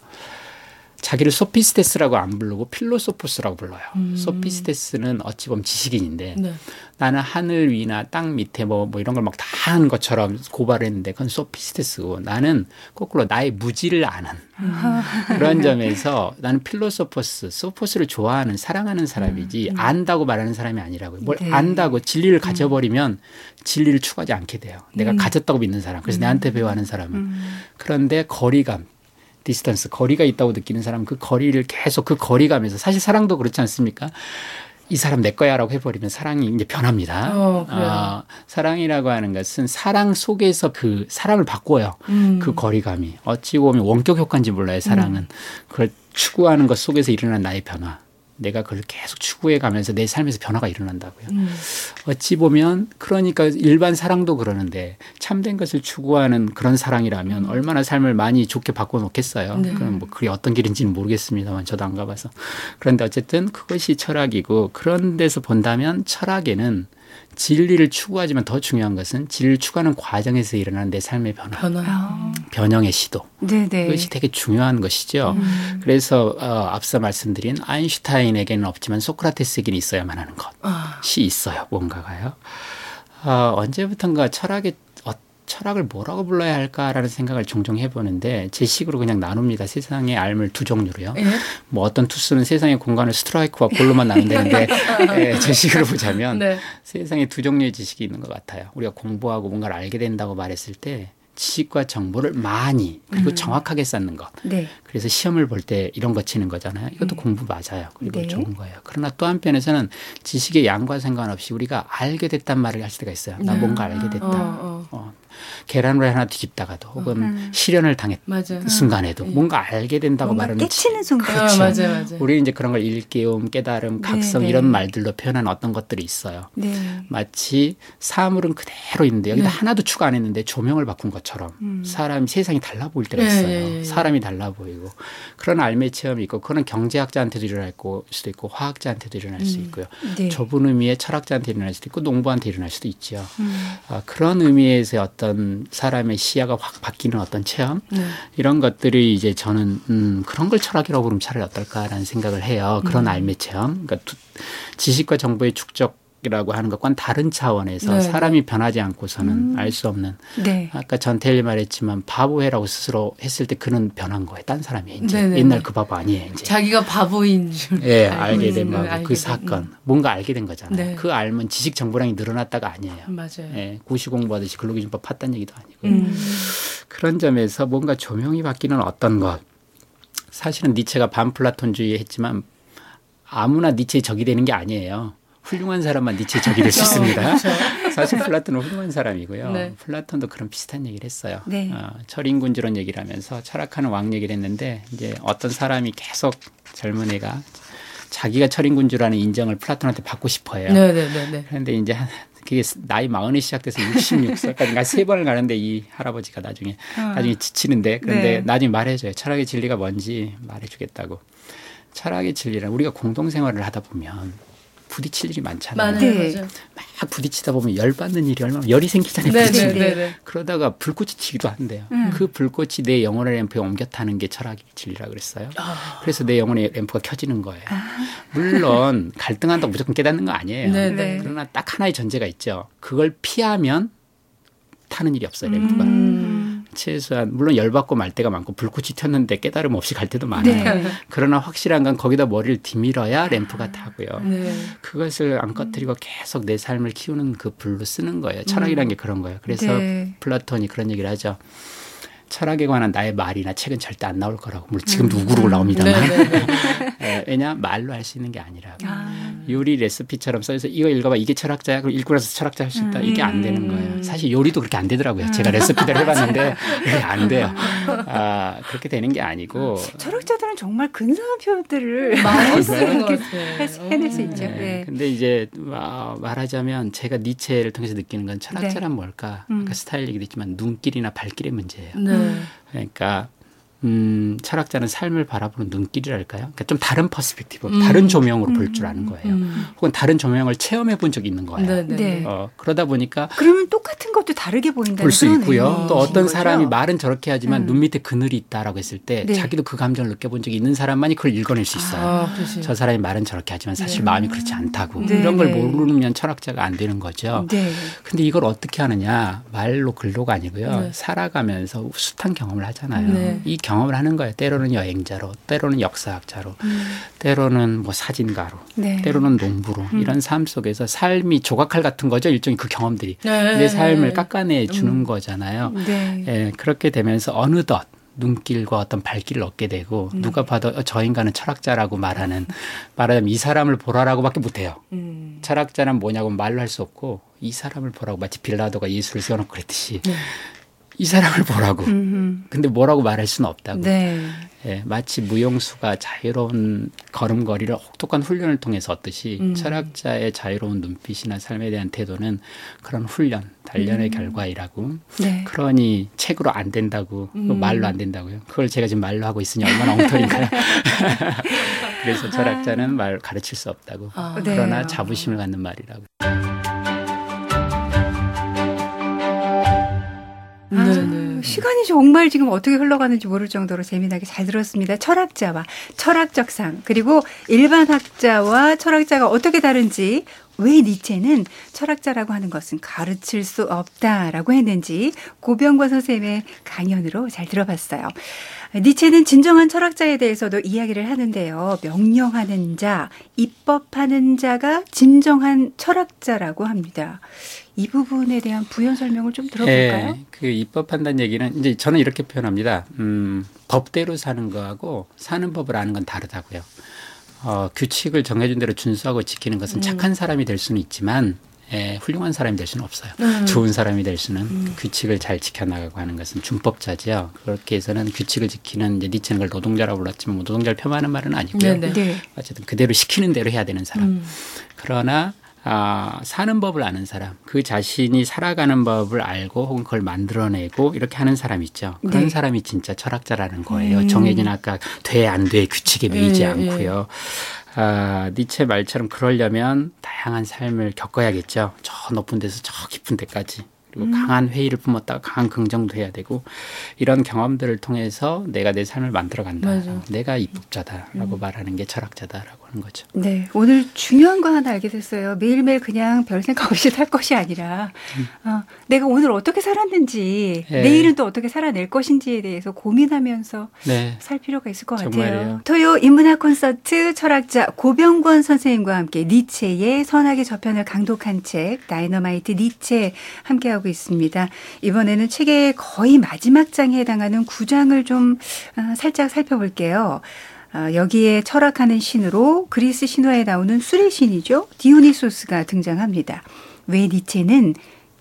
자기를 소피스테스라고 안 부르고 필로소포스라고 불러요. 음. 소피스테스는 어찌 보면 지식인인데 네. 나는 하늘 위나 땅 밑에 뭐, 뭐 이런 걸 막 다 하는 것처럼 고발을 했는데 그건 소피스테스고 나는 거꾸로 나의 무지를 아는 음. 그런 점에서 나는 필로소포스, 소포스를 좋아하는 사랑하는 사람이지 음. 안다고 말하는 사람이 아니라고요. 뭘 네. 안다고 진리를 가져버리면 음. 진리를 추구하지 않게 돼요. 내가 음. 가졌다고 믿는 사람. 그래서 음. 내한테 배워하는 사람은. 음. 그런데 거리감. 디스턴스, 거리가 있다고 느끼는 사람은 그 거리를 계속 그 거리감에서 사실 사랑도 그렇지 않습니까? 이 사람 내 거야라고 해버리면 사랑이 이제 변합니다. 어, 어, 사랑이라고 하는 것은 사랑 속에서 그 사랑을 바꿔요. 음. 그 거리감이. 어찌 보면 원격 효과인지 몰라요. 사랑은. 음. 그걸 추구하는 것 속에서 일어난 나의 변화. 내가 그걸 계속 추구해 가면서 내 삶에서 변화가 일어난다고요. 음. 어찌 보면 그러니까 일반 사랑도 그러는데 참된 것을 추구하는 그런 사랑이라면 음. 얼마나 삶을 많이 좋게 바꿔놓겠어요. 네. 그럼 뭐 그게 어떤 길인지는 모르겠습니다만 저도 안 가봐서. 그런데 어쨌든 그것이 철학이고 그런 데서 본다면 철학에는 진리를 추구하지만 더 중요한 것은 진리를 추구하는 과정에서 일어나는 내 삶의 변화. 변화. 변형의 시도. 네네. 그것이 되게 중요한 것이죠. 음. 그래서 어, 앞서 말씀드린 아인슈타인에게는 없지만 소크라테스에게는 있어야만 하는 것이 아. 있어요. 뭔가가요. 어, 언제부턴가 철학의 어, 철학을 뭐라고 불러야 할까라는 생각을 종종 해보는데 제 식으로 그냥 나눕니다. 세상의 알물 두 종류로요. 예? 뭐 어떤 투수는 세상의 공간을 스트라이크와 볼로만 나눈다는데 예, 제 식으로 보자면 네. 세상에 두 종류의 지식이 있는 것 같아요. 우리가 공부하고 뭔가를 알게 된다고 말했을 때 지식과 정보를 많이 그리고 음. 정확하게 쌓는 것. 네. 그래서 시험을 볼 때 이런 거 치는 거잖아요. 이것도 음. 공부 맞아요. 그리고 네. 좋은 거예요. 그러나 또 한편에서는 지식의 양과 상관없이 우리가 알게 됐단 말을 할 때가 있어요. 나 뭔가 알게 됐다. 어, 어. 어. 계란을 하나 뒤집다가도 혹은 음. 실현을 당했 맞아. 순간에도 음. 뭔가 알게 된다고 뭔가 말하는 깨치는 순간. 그렇죠. 아, 맞아요, 맞아요. 우리 이제 그런 걸 일깨움, 깨달음, 각성 네, 네. 이런 말들로 표현한 어떤 것들이 있어요. 네. 마치 사물은 그대로 있는데 여기다 네. 하나도 추가 안 했는데 조명을 바꾼 것처럼 음. 사람이 세상이 달라 보일 때가 있어요. 네, 네, 네. 사람이 달라 보이고 그런 알매 체험이 있고 그거는 경제학자한테도 일어날 수도 있고 화학자한테도 일어날 음. 수 있고요. 네. 좁은 의미의 철학자한테 일어날 수도 있고 농부한테 일어날 수도 있죠. 음. 아, 그런 의미에서 어떤 사람의 시야가 확 바뀌는 어떤 체험 네. 이런 것들이 이제 저는 음, 그런 걸 철학이라고 부르면 차라리 어떨까라는 생각을 해요. 그런 음. 알매 체험, 그러니까 지식과 정보의 축적이라고 하는 것과는 다른 차원에서 네, 사람이 네. 변하지 않고서는 음. 알 수 없는. 네. 아까 전태일이 말했지만 바보해라고 스스로 했을 때 그는 변한 거예요. 딴 사람이 이제 네, 네, 옛날 그 바보 아니에요. 이제 자기가 바보인 줄. 예, 알게 된 바보. 그 사건 음. 뭔가 알게 된 거잖아요. 네. 그 알면 지식 정보량이 늘어났다가 아니에요. 맞아요. 예, 고시 공부하듯이 근로기준법 팠다는 얘기도 아니고 음. 그런 점에서 뭔가 조명이 바뀌는 어떤 것. 사실은 니체가 반플라톤주의 했지만 아무나 니체의 적이 되는 게 아니에요. 훌륭한 사람만 니체의 적이 될 수 있습니다. 그렇죠. 사실 플라톤은 훌륭한 사람이고요. 네. 플라톤도 그런 비슷한 얘기를 했어요. 네. 어, 철인군주론 얘기를 하면서 철학하는 왕 얘기를 했는데 이제 어떤 사람이 계속 젊은 애가 자기가 철인군주라는 인정을 플라톤한테 받고 싶어 해요. 네, 네, 네, 네. 그런데 이제 그게 나이 마흔에 시작돼서 육십육 살까지 세 번을 가는데 이 할아버지가 나중에 어. 나중에 지치는데 그런데 네. 나중에 말해줘요. 철학의 진리가 뭔지 말해주겠다고. 철학의 진리란 우리가 공동생활을 하다 보면 부딪힐 일이 많잖아요. 네. 막 부딪히다 보면 열받는 일이 얼마나 열이 생기잖아요. 네, 네, 네, 네. 그러다가 불꽃이 튀기도 한대요. 음. 그 불꽃이 내 영혼의 램프에 옮겨 타는 게 철학의 진리라고 그랬어요. 아. 그래서 내 영혼의 램프가 켜지는 거예요. 아. 물론 갈등한다고 무조건 깨닫는 거 아니에요. 네, 네. 그러나 딱 하나의 전제가 있죠. 그걸 피하면 타는 일이 없어요. 램프가. 음. 최소한 물론 열받고 말 때가 많고 불꽃이 튀었는데 깨달음 없이 갈 때도 많아요. 네. 그러나 확실한 건 거기다 머리를 디밀어야 램프가 타고요. 네. 그것을 안 꺼뜨리고 계속 내 삶을 키우는 그 불로 쓰는 거예요. 철학이라는 게 그런 거예요. 그래서 네. 플라톤이 그런 얘기를 하죠. 철학에 관한 나의 말이나 책은 절대 안 나올 거라고. 물론 지금도 우글우글 나옵니다만. 네, 왜냐 말로 할 수 있는 게 아니라고. 아. 요리 레시피처럼 써서 이거 읽어봐. 이게 철학자야. 그럼 읽고 나서 철학자 할 수 있다. 이게 안 되는 거예요. 사실 요리도 그렇게 안 되더라고요. 제가 레시피대로 해봤는데 그게 안 돼요. 아, 그렇게 되는 게 아니고. 철학자들은 정말 근사한 표현들을 많이 쓰는 것 해낼 수 있죠. 네. 근데 이제 말하자면 제가 니체를 통해서 느끼는 건 철학자란 네. 뭘까. 아까 음. 스타일 얘기도 있지만 눈길이나 발길의 문제예요. 네. 그러니까 음, 철학자는 삶을 바라보는 눈길이랄까요? 그러니까 좀 다른 퍼스펙티브, 음. 다른 조명으로 볼 줄 아는 거예요. 음. 혹은 다른 조명을 체험해 본 적이 있는 거예요. 네, 네. 어, 그러다 보니까 그러면 똑같은 것도 다르게 보인다는 볼 수 있고요. 또 어떤 사람이 말은 저렇게 하지만 음. 눈 밑에 그늘이 있다라고 했을 때 네. 자기도 그 감정을 느껴본 적이 있는 사람만이 그걸 읽어낼 수 있어요. 아, 저 사람이 말은 저렇게 하지만 사실 네. 마음이 그렇지 않다고. 네. 이런 걸 모르면 철학자가 안 되는 거죠. 네. 근데 이걸 어떻게 하느냐. 말로 글로가 아니고요. 네. 살아가면서 숱한 경험을 하잖아요. 네. 이 경험을 하는 거예요. 때로는 여행자로, 때로는 역사학자로, 음. 때로는 뭐 사진가로, 네. 때로는 농부로 음. 이런 삶 속에서 삶이 조각칼 같은 거죠. 일종의 그 경험들이 네. 내 삶을 깎아내 주는 음. 거잖아요. 네. 예, 그렇게 되면서 어느덧 눈길과 어떤 발길을 얻게 되고 음. 누가 봐도 저 인간은 철학자라고 말하는 말하자면 이 사람을 보라라고밖에 못해요. 음. 철학자는 뭐냐고 말로 할 수 없고 이 사람을 보라고 마치 빌라도가 예수를 세워놓고 그랬듯이 네. 이 사람을 보라고. 음흠. 근데 뭐라고 말할 수는 없다고. 네. 예, 마치 무용수가 자유로운 걸음걸이를 혹독한 훈련을 통해서 얻듯이 음. 철학자의 자유로운 눈빛이나 삶에 대한 태도는 그런 훈련, 단련의 음. 결과이라고. 네. 그러니 책으로 안 된다고, 음. 말로 안 된다고요. 그걸 제가 지금 말로 하고 있으니 얼마나 엉터리인가요. 그래서 철학자는 말 가르칠 수 없다고. 아, 그러나 네. 자부심을 갖는 말이라고. 아, 시간이 정말 지금 어떻게 흘러가는지 모를 정도로 재미나게 잘 들었습니다. 철학자와 철학적 상, 그리고 일반 학자와 철학자가 어떻게 다른지, 왜 니체는 철학자라고 하는 것은 가르칠 수 없다라고 했는지 고병권 선생님의 강연으로 잘 들어봤어요. 니체는 진정한 철학자에 대해서도 이야기를 하는데요. 명령하는 자, 입법하는 자가 진정한 철학자라고 합니다. 이 부분에 대한 부연 설명을 좀 들어볼까요? 네, 그 입법한다는 얘기는 이제 저는 이렇게 표현합니다. 음, 법대로 사는 거하고 사는 법을 아는 건 다르다고요. 어, 규칙을 정해준 대로 준수하고 지키는 것은 음. 착한 사람이 될 수는 있지만 예, 훌륭한 사람이 될 수는 없어요. 음. 좋은 사람이 될 수는 음. 규칙을 잘 지켜나가고 하는 것은 준법자지요. 그렇게 해서는 규칙을 지키는, 이제 니체는 그걸 노동자라고 불렀지만 노동자를 폄하하는 말은 아니고요. 네. 어쨌든 그대로 시키는 대로 해야 되는 사람. 음. 그러나 아, 사는 법을 아는 사람, 그 자신이 살아가는 법을 알고 혹은 그걸 만들어내고 이렇게 하는 사람이 있죠. 그런 네. 사람이 진짜 철학자라는 거예요. 음. 정해진 아까 돼 안 돼 규칙에 매이지 네, 않고요. 네. 아, 니체 말처럼 그러려면 다양한 삶을 겪어야겠죠. 저 높은 데서 저 깊은 데까지. 그리고 음. 강한 회의를 품었다가 강한 긍정도 해야 되고, 이런 경험들을 통해서 내가 내 삶을 만들어간다. 맞아. 내가 입법자다라고 음. 말하는 게 철학자다라고 하는 거죠. 네, 오늘 중요한 거 하나 알게 됐어요. 매일매일 그냥 별 생각 없이 살 것이 아니라 음. 어, 내가 오늘 어떻게 살았는지 네. 내일은 또 어떻게 살아낼 것인지에 대해서 고민하면서 네. 살 필요가 있을 것 정말요. 같아요. 토요 인문학 콘서트 철학자 고병권 선생님과 함께 니체의 선악의 저편을 강독한 책 다이너마이트 니체 함께하고 있습니다. 이번에는 책의 거의 마지막 장에 해당하는 구 장을 좀 살짝 살펴볼게요. 여기에 철학하는 신으로 그리스 신화에 나오는 술의 신이죠. 디오니소스가 등장합니다. 왜 니체는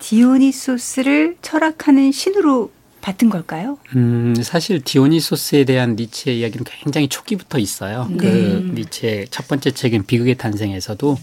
디오니소스를 철학하는 신으로 받은 걸까요? 음, 사실 디오니소스에 대한 니체의 이야기는 굉장히 초기부터 있어요. 네. 그 니체의 첫 번째 책인 비극의 탄생에서도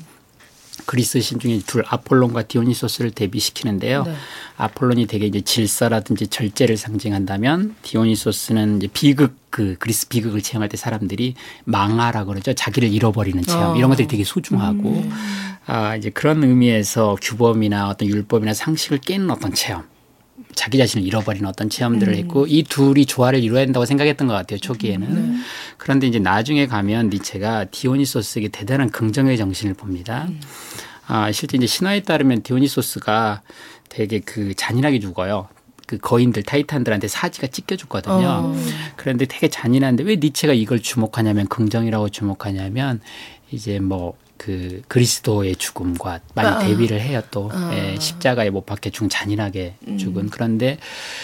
그리스 신 중에 둘 아폴론과 디오니소스를 대비시키는데요. 네. 아폴론이 되게 이제 질서라든지 절제를 상징한다면 디오니소스는 이제 비극, 그 그리스 비극을 체험할 때 사람들이 망하라고 그러죠. 자기를 잃어버리는 체험. 어. 이런 것들이 되게 소중하고 음. 아, 이제 그런 의미에서 규범이나 어떤 율법이나 상식을 깨는 어떤 체험. 자기 자신을 잃어버리는 어떤 체험들을 음. 했고, 이 둘이 조화를 이루어야 된다고 생각했던 것 같아요. 초기에는. 음. 그런데 이제 나중에 가면 니체가 디오니소스에게 대단한 긍정의 정신을 봅니다. 음. 아, 실제 이제 신화에 따르면 디오니소스가 되게 그 잔인하게 죽어요. 그 거인들 타이탄들한테 사지가 찢겨 죽거든요. 어. 그런데 되게 잔인한데 왜 니체가 이걸 주목하냐면, 긍정이라고 주목하냐면 이제 뭐 그 그리스도의 죽음과 많이 아. 대비를 해요. 또 아. 예, 십자가에 못 박혀 죽은 잔인하게 죽은. 음. 그런데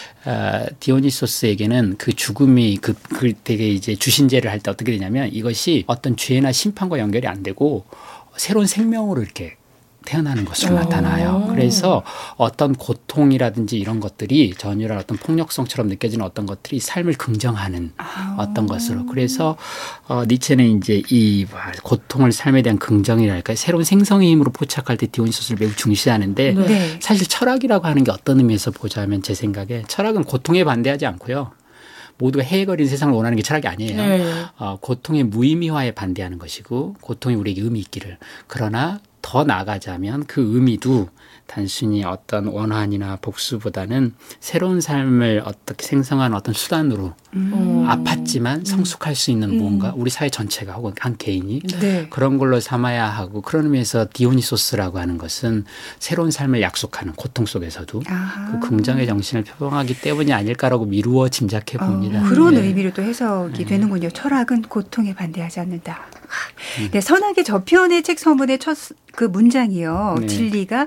어, 디오니소스에게는 그 죽음이 그, 그 되게 이제 주신제를 할 때 어떻게 되냐면, 이것이 어떤 죄나 심판과 연결이 안 되고 새로운 생명으로 이렇게 태어나는 것으로 오. 나타나요. 그래서 어떤 고통이라든지 이런 것들이 전율한 어떤 폭력성처럼 느껴지는 어떤 것들이 삶을 긍정하는 아. 어떤 것으로. 그래서 어, 니체는 이제 이 고통을 삶에 대한 긍정이랄까요, 새로운 생성의 힘으로 포착할 때 디오니소스를 매우 중시하는데 네. 사실 철학이라고 하는 게 어떤 의미에서 보자면, 제 생각에 철학은 고통에 반대하지 않고요. 모두가 해거린 세상을 원하는 게 철학이 아니에요. 네. 어, 고통의 무의미화에 반대하는 것이고, 고통이 우리에게 의미 있기를. 그러나 더 나아가자면 그 의미도 단순히 어떤 원한이나 복수보다는 새로운 삶을 어떻게 생성하는 어떤 수단으로 음. 아팠지만 성숙할 수 있는 음. 무언가, 우리 사회 전체가 혹은 한 개인이 네. 그런 걸로 삼아야 하고, 그런 의미에서 디오니소스라고 하는 것은 새로운 삶을 약속하는, 고통 속에서도 아하. 그 긍정의 정신을 표방하기 때문이 아닐까라고 미루어 짐작해 봅니다. 어, 그런 네. 의미로 또 해석이 네. 되는군요. 철학은 고통에 반대하지 않는다. 음. 네, 선악의 저편의 책 서문의 첫 그 문장이요. 네. 진리가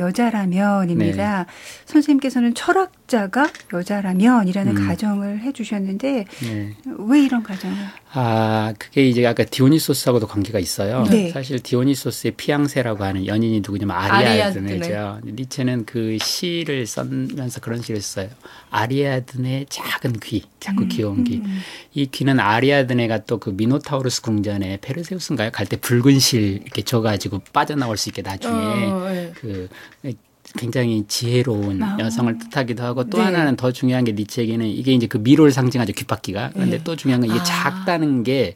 여자라면입니다. 네. 선생님께서는 철학자가 여자라면이라는 음. 가정을 해 주셨는데 네. 왜 이런 가정을? 아, 그게 이제 아까 디오니소스하고도 관계가 있어요. 네. 사실 디오니소스의 피앙세라고 하는 연인이 누구냐면 아리아드네죠. 니체는 그 시를 쓰면서 그런 시를 써요. 아리아드네 작은 귀, 작고 음. 귀여운 귀. 음. 이 귀는 아리아드네가 또 그 미노타우루스 궁전에 페르세우스인가요? 갈 때 붉은 실 이렇게 줘가지고 빠져나올 수 있게 나중에 어, 네. 그 굉장히 지혜로운 아. 여성을 뜻하기도 하고, 또 네. 하나는 더 중요한 게 니체에게는 이게 이제 그 미로를 상징하죠. 귓바퀴가. 그런데 네. 또 중요한 건 이게 아. 작다는 게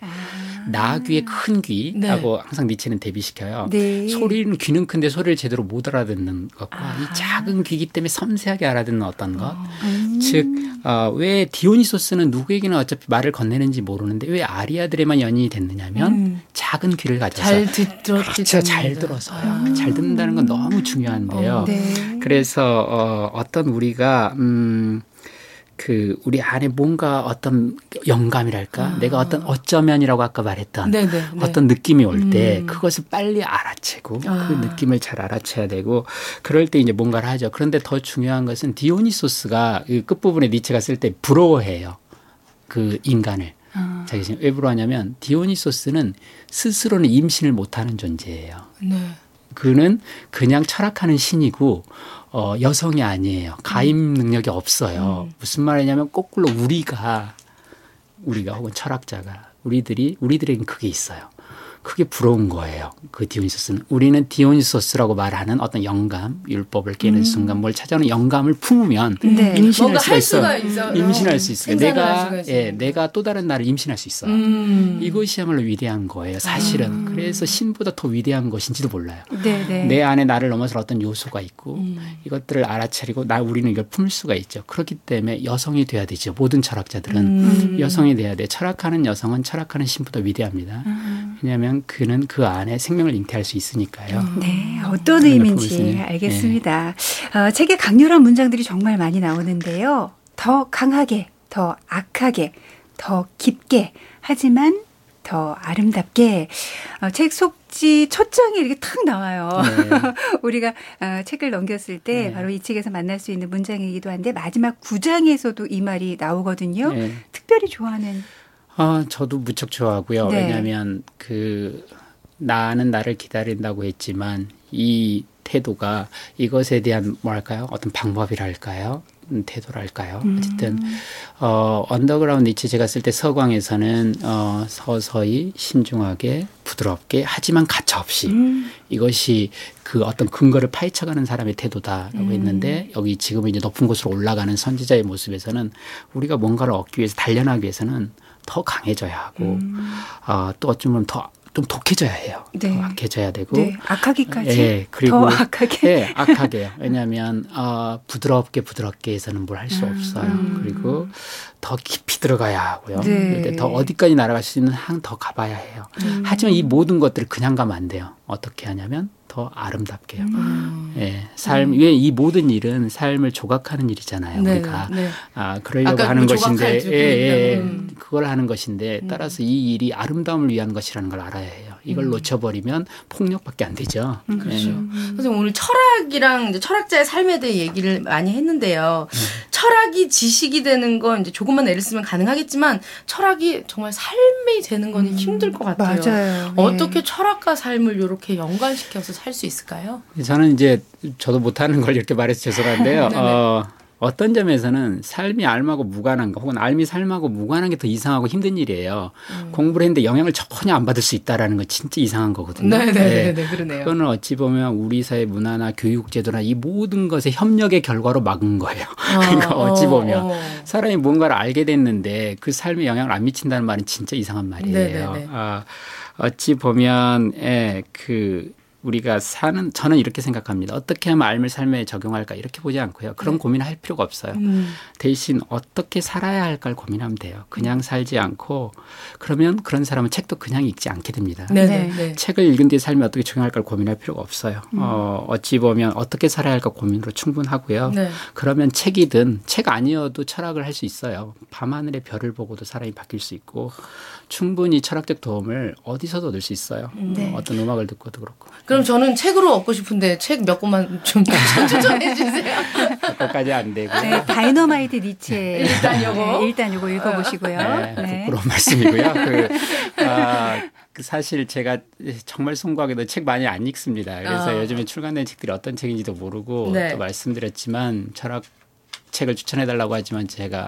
나귀의 큰 귀하고 네. 항상 니체는 대비시켜요. 네. 소리는, 귀는 큰데 소리를 제대로 못 알아듣는 것과 아. 이 작은 귀이기 때문에 섬세하게 알아듣는 어떤 것. 음. 음. 즉, 어, 왜 디오니소스는 누구에게나 어차피 말을 건네는지 모르는데 왜 아리아들에만 연인이 됐느냐면 음. 작은 귀를 가져서 잘 들었기 그렇죠. 잘 들어서요. 아. 잘 듣는다는 건 너무 중요한데요. 어, 네. 그래서 어, 어떤 우리가 음, 그 우리 안에 뭔가 어떤 영감이랄까 아. 내가 어떤 어쩌면이라고 아까 말했던 네네, 어떤 네. 느낌이 올 때 음. 그것을 빨리 알아채고 아. 그 느낌을 잘 알아채야 되고 그럴 때 이제 뭔가를 하죠. 그런데 더 중요한 것은 디오니소스가 그 끝부분에 니체가 쓸 때 부러워해요. 그 인간을. 아. 자기 지금 왜 부러워하냐면 디오니소스는 스스로는 임신을 못하는 존재예요. 네. 그는 그냥 철학하는 신이고 어, 여성이 아니에요. 가임 능력이 없어요. 음. 무슨 말이냐면 거꾸로 우리가 우리가 혹은 철학자가 우리들이 우리들에겐 그게 있어요. 그게 부러운 거예요. 그 디오니소스는. 우리는 디오니소스라고 말하는 어떤 영감, 율법을 깨는 음. 순간 뭘 찾아오는 영감을 품으면 네. 임신할 수가 있어요. 있어요. 임신할 수 있어요. 내가 예, 내가 또 다른 나를 임신할 수 있어요. 음. 이것이야말로 위대한 거예요. 사실은. 음. 그래서 신보다 더 위대한 것인지도 몰라요. 네네. 내 안에 나를 넘어설 어떤 요소가 있고 음. 이것들을 알아차리고 나 우리는 이걸 품을 수가 있죠. 그렇기 때문에 여성이 돼야 되죠. 모든 철학자들은 음. 여성이 돼야 돼. 철학하는 여성은 철학하는 신보다 위대합니다. 음. 왜냐하면 그는 그 안에 생명을 잉태할 수 있으니까요. 네, 어떤 의미인지 알겠습니다. 네. 어, 책에 강렬한 문장들이 정말 많이 나오는데요. 더 강하게, 더 악하게, 더 깊게, 하지만 더 아름답게. 어, 책 속지 첫 장에 이렇게 탁 나와요. 네. 우리가 어, 책을 넘겼을 때 네. 바로 이 책에서 만날 수 있는 문장이기도 한데 마지막 구 장에서도 이 말이 나오거든요. 네. 특별히 좋아하는. 아, 저도 무척 좋아하고요. 네. 왜냐하면 그 나는 나를 기다린다고 했지만 이 태도가 이것에 대한 뭐랄까요? 어떤 방법이랄까요? 태도랄까요? 음. 어쨌든 어, 언더그라운드 니체 제가 쓸 때 서광에서는 어, 서서히 신중하게 부드럽게 하지만 가차없이 음. 이것이 그 어떤 근거를 파헤쳐가는 사람의 태도다라고 음. 했는데 여기 지금 이제 높은 곳으로 올라가는 선지자의 모습에서는 우리가 뭔가를 얻기 위해서 단련하기 위해서는 더 강해져야 하고 음. 어, 또 어쩌면 더 좀 독해져야 해요. 네. 더 악해져야 되고. 네. 악하기까지. 예, 그리고 더 악하게. 예, 악하게요. 왜냐하면 어, 부드럽게 부드럽게 해서는 뭘 할 수 음. 없어요. 그리고 더 깊이 들어가야 하고요. 네. 더 어디까지 날아갈 수 있는 한 더 가봐야 해요. 음. 하지만 이 모든 것들을 그냥 가면 안 돼요. 어떻게 하냐면 더 아름답게요. 음. 예, 삶, 왜 이 모든 일은 삶을 조각하는 일이잖아요. 네, 우리가 네. 아, 그러려고 하는 것인데, 예, 예, 음. 그걸 하는 것인데 따라서 이 일이 아름다움을 위한 것이라는 걸 알아야 해요. 이걸 음. 놓쳐버리면 폭력밖에 안 되죠. 음, 그렇죠. 예. 선생님 오늘 철학이랑 이제 철학자의 삶에 대해 얘기를 많이 했는데요. 음. 철학이 지식이 되는 건 이제 조금만 애를 쓰면 가능하겠지만 철학이 정말 삶이 되는 건 음. 힘들 것 같아요. 맞아요. 어떻게 네. 철학과 삶을 이렇게 연관시켜서 살 수 있을까요? 저는 이제 저도 못하는 걸 이렇게 말해서 죄송한데요. 어, 어떤 점에서는 삶이 삶하고 무관한 거 혹은 삶이 삶하고 무관한 게 더 이상하고 힘든 일이에요. 음. 공부를 했는데 영향을 전혀 안 받을 수 있다라는 건 진짜 이상한 거거든요. 네네네. 네, 그러네요. 그거는 어찌 보면 우리 사회 문화나 교육제도나 이 모든 것의 협력의 결과로 막은 거예요. 아, 그러니까 어찌 보면 어, 어. 사람이 뭔가를 알게 됐는데 그 삶에 영향을 안 미친다는 말은 진짜 이상한 말이에요. 네네네. 아, 어찌 보면 예, 그 우리가 사는 저는 이렇게 생각합니다. 어떻게 하면 삶을 삶에 적용할까 이렇게 보지 않고요. 그런 네. 고민을 할 필요가 없어요. 음. 대신 어떻게 살아야 할까를 고민하면 돼요. 그냥 살지 않고 그러면 그런 사람은 책도 그냥 읽지 않게 됩니다. 네네. 네. 책을 읽은 뒤에 삶에 어떻게 적용할까를 고민할 필요가 없어요. 음. 어, 어찌 보면 어떻게 살아야 할까 고민으로 충분하고요. 네. 그러면 책이든 책 아니어도 철학을 할 수 있어요. 밤하늘의 별을 보고도 사람이 바뀔 수 있고 충분히 철학적 도움을 어디서도 얻을 수 있어요. 네. 어, 어떤 음악을 듣고도 그렇고. 그럼 저는 책으로 얻고 싶은데 책 몇 권만 좀 추천해 주세요. 그것까지 안 되고. 네, 다이너마이트 니체. 일단 요거. 네, 일단 요거 읽어보시고요. 네, 네. 부끄러운 말씀이고요. 그, 아, 그 사실 제가 정말 송구하게도 책 많이 안 읽습니다. 그래서 어. 요즘에 출간된 책들이 어떤 책인지도 모르고 네. 또 말씀드렸지만 철학 책을 추천해달라고 하지만 제가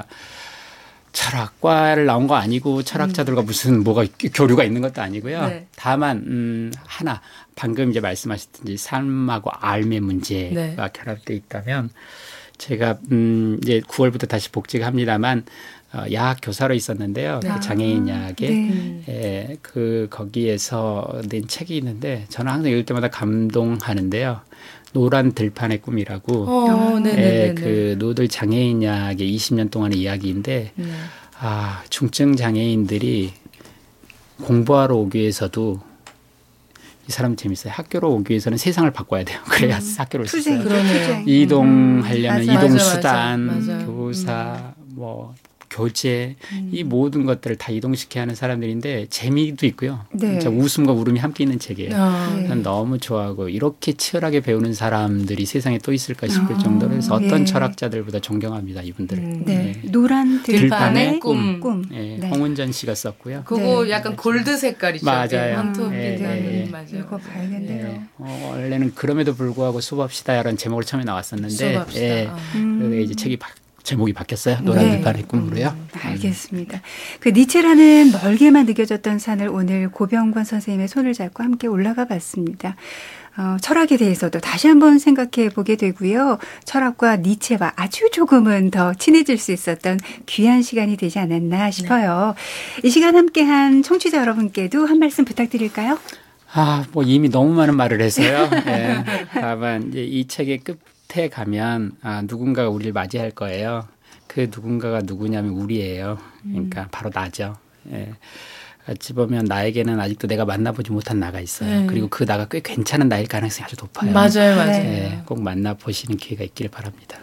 철학과를 나온 거 아니고 철학자들과 무슨 뭐가 교류가 있는 것도 아니고요. 네. 다만 음, 하나 방금 이제 말씀하셨듯이 삶하고 삶의 문제가 네. 결합되어 있다면 제가 음, 이제 구월부터 다시 복직을 합니다만 어, 야학 교사로 있었는데요. 네. 그 장애인 야학에 네. 예, 그 거기에서 낸 책이 있는데 저는 항상 읽을 때마다 감동하는데요. 노란 들판의 꿈이라고 어, 예, 그 노들 장애인 약의 이십 년 동안의 이야기인데 네. 아, 중증 장애인들이 공부하러 오기 위해서도 이 사람 재밌어요. 학교로 오기 위해서는 세상을 바꿔야 돼요. 그래야 음, 학교를 투쟁, 썼어요. 이동하려면 음, 이동 맞아, 수단, 맞아, 맞아. 교사, 음. 뭐 교재 음. 이 모든 것들을 다 이동시켜야 하는 사람들인데 재미도 있고요. 네. 진짜 웃음과 울음이 함께 있는 책이에요. 아, 네. 난 너무 좋아하고 이렇게 치열하게 배우는 사람들이 세상에 또 있을까 싶을 아, 정도로 해서 어떤 예. 철학자들보다 존경합니다. 이분들을. 음, 네. 네. 노란 들판의, 들판의 꿈. 꿈. 네. 네. 홍은전 씨가 썼고요. 그거 네. 약간 골드 색깔이죠. 맞아요. 한토 네. 빛나는 네. 맞아요. 이거 봐야겠네요. 네. 어, 원래는 그럼에도 불구하고 수업합시다 이런 제목으로 처음에 나왔었는데 수업합시다. 예. 아. 음. 이제 책이 바, 제목이 바뀌었어요. 노란 네. 들판의 꿈으로요. 음, 알겠습니다. 그 니체라는 멀게만 느껴졌던 산을 오늘 고병권 선생님의 손을 잡고 함께 올라가 봤습니다. 어, 철학에 대해서도 다시 한번 생각해 보게 되고요. 철학과 니체와 아주 조금은 더 친해질 수 있었던 귀한 시간이 되지 않았나 싶어요. 네. 이 시간 함께한 청취자 여러분께도 한 말씀 부탁드릴까요? 아, 뭐 이미 너무 많은 말을 해서요. 네. 다만 이제 이 책의 끝에 가면 아, 누군가가 우리를 맞이할 거예요. 그 누군가가 누구냐면 우리예요. 그러니까 음. 바로 나죠. 예. 어찌 보면 나에게는 아직도 내가 만나보지 못한 나가 있어요. 네. 그리고 그 나가 꽤 괜찮은 나일 가능성이 아주 높아요. 맞아요. 맞아요. 네. 꼭 만나보시는 기회가 있길 바랍니다.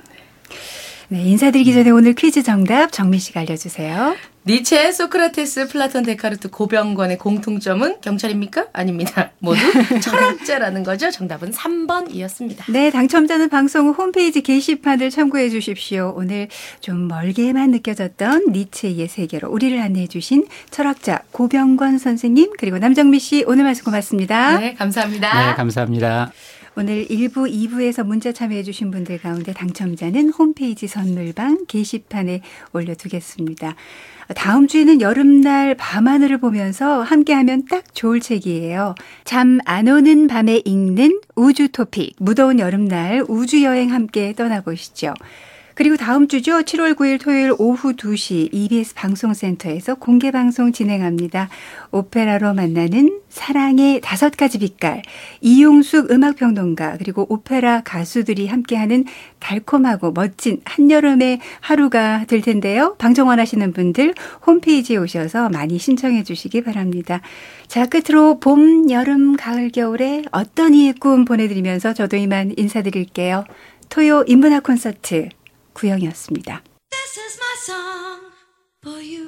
네, 인사드리기 전에 오늘 퀴즈 정답 정미 씨가 알려주세요. 니체, 소크라테스, 플라톤, 데카르트, 고병권의 공통점은 경찰입니까? 아닙니다. 모두 철학자라는 거죠. 정답은 삼 번이었습니다. 네, 당첨자는 방송 홈페이지 게시판을 참고해 주십시오. 오늘 좀 멀게만 느껴졌던 니체의 세계로 우리를 안내해 주신 철학자 고병권 선생님 그리고 남정미 씨 오늘 말씀 고맙습니다. 네, 감사합니다. 네, 감사합니다. 오늘 일 부, 이 부에서 문자 참여해 주신 분들 가운데 당첨자는 홈페이지 선물방 게시판에 올려두겠습니다. 다음 주에는 여름날 밤하늘을 보면서 함께하면 딱 좋을 책이에요. 잠 안 오는 밤에 읽는 우주 토픽. 무더운 여름날 우주여행 함께 떠나보시죠. 그리고 다음 주죠. 칠월 구일 토요일 오후 두 시 이비에스 방송센터에서 공개방송 진행합니다. 오페라로 만나는 사랑의 다섯 가지 빛깔. 이용숙 음악평론가 그리고 오페라 가수들이 함께하는 달콤하고 멋진 한여름의 하루가 될 텐데요. 방송 원하시는 분들 홈페이지에 오셔서 많이 신청해 주시기 바랍니다. 자, 끝으로 봄, 여름, 가을, 겨울에 어떤 이의 꿈 보내드리면서 저도 이만 인사드릴게요. 토요 인문학 콘서트 구영이었습니다. This is my song for you.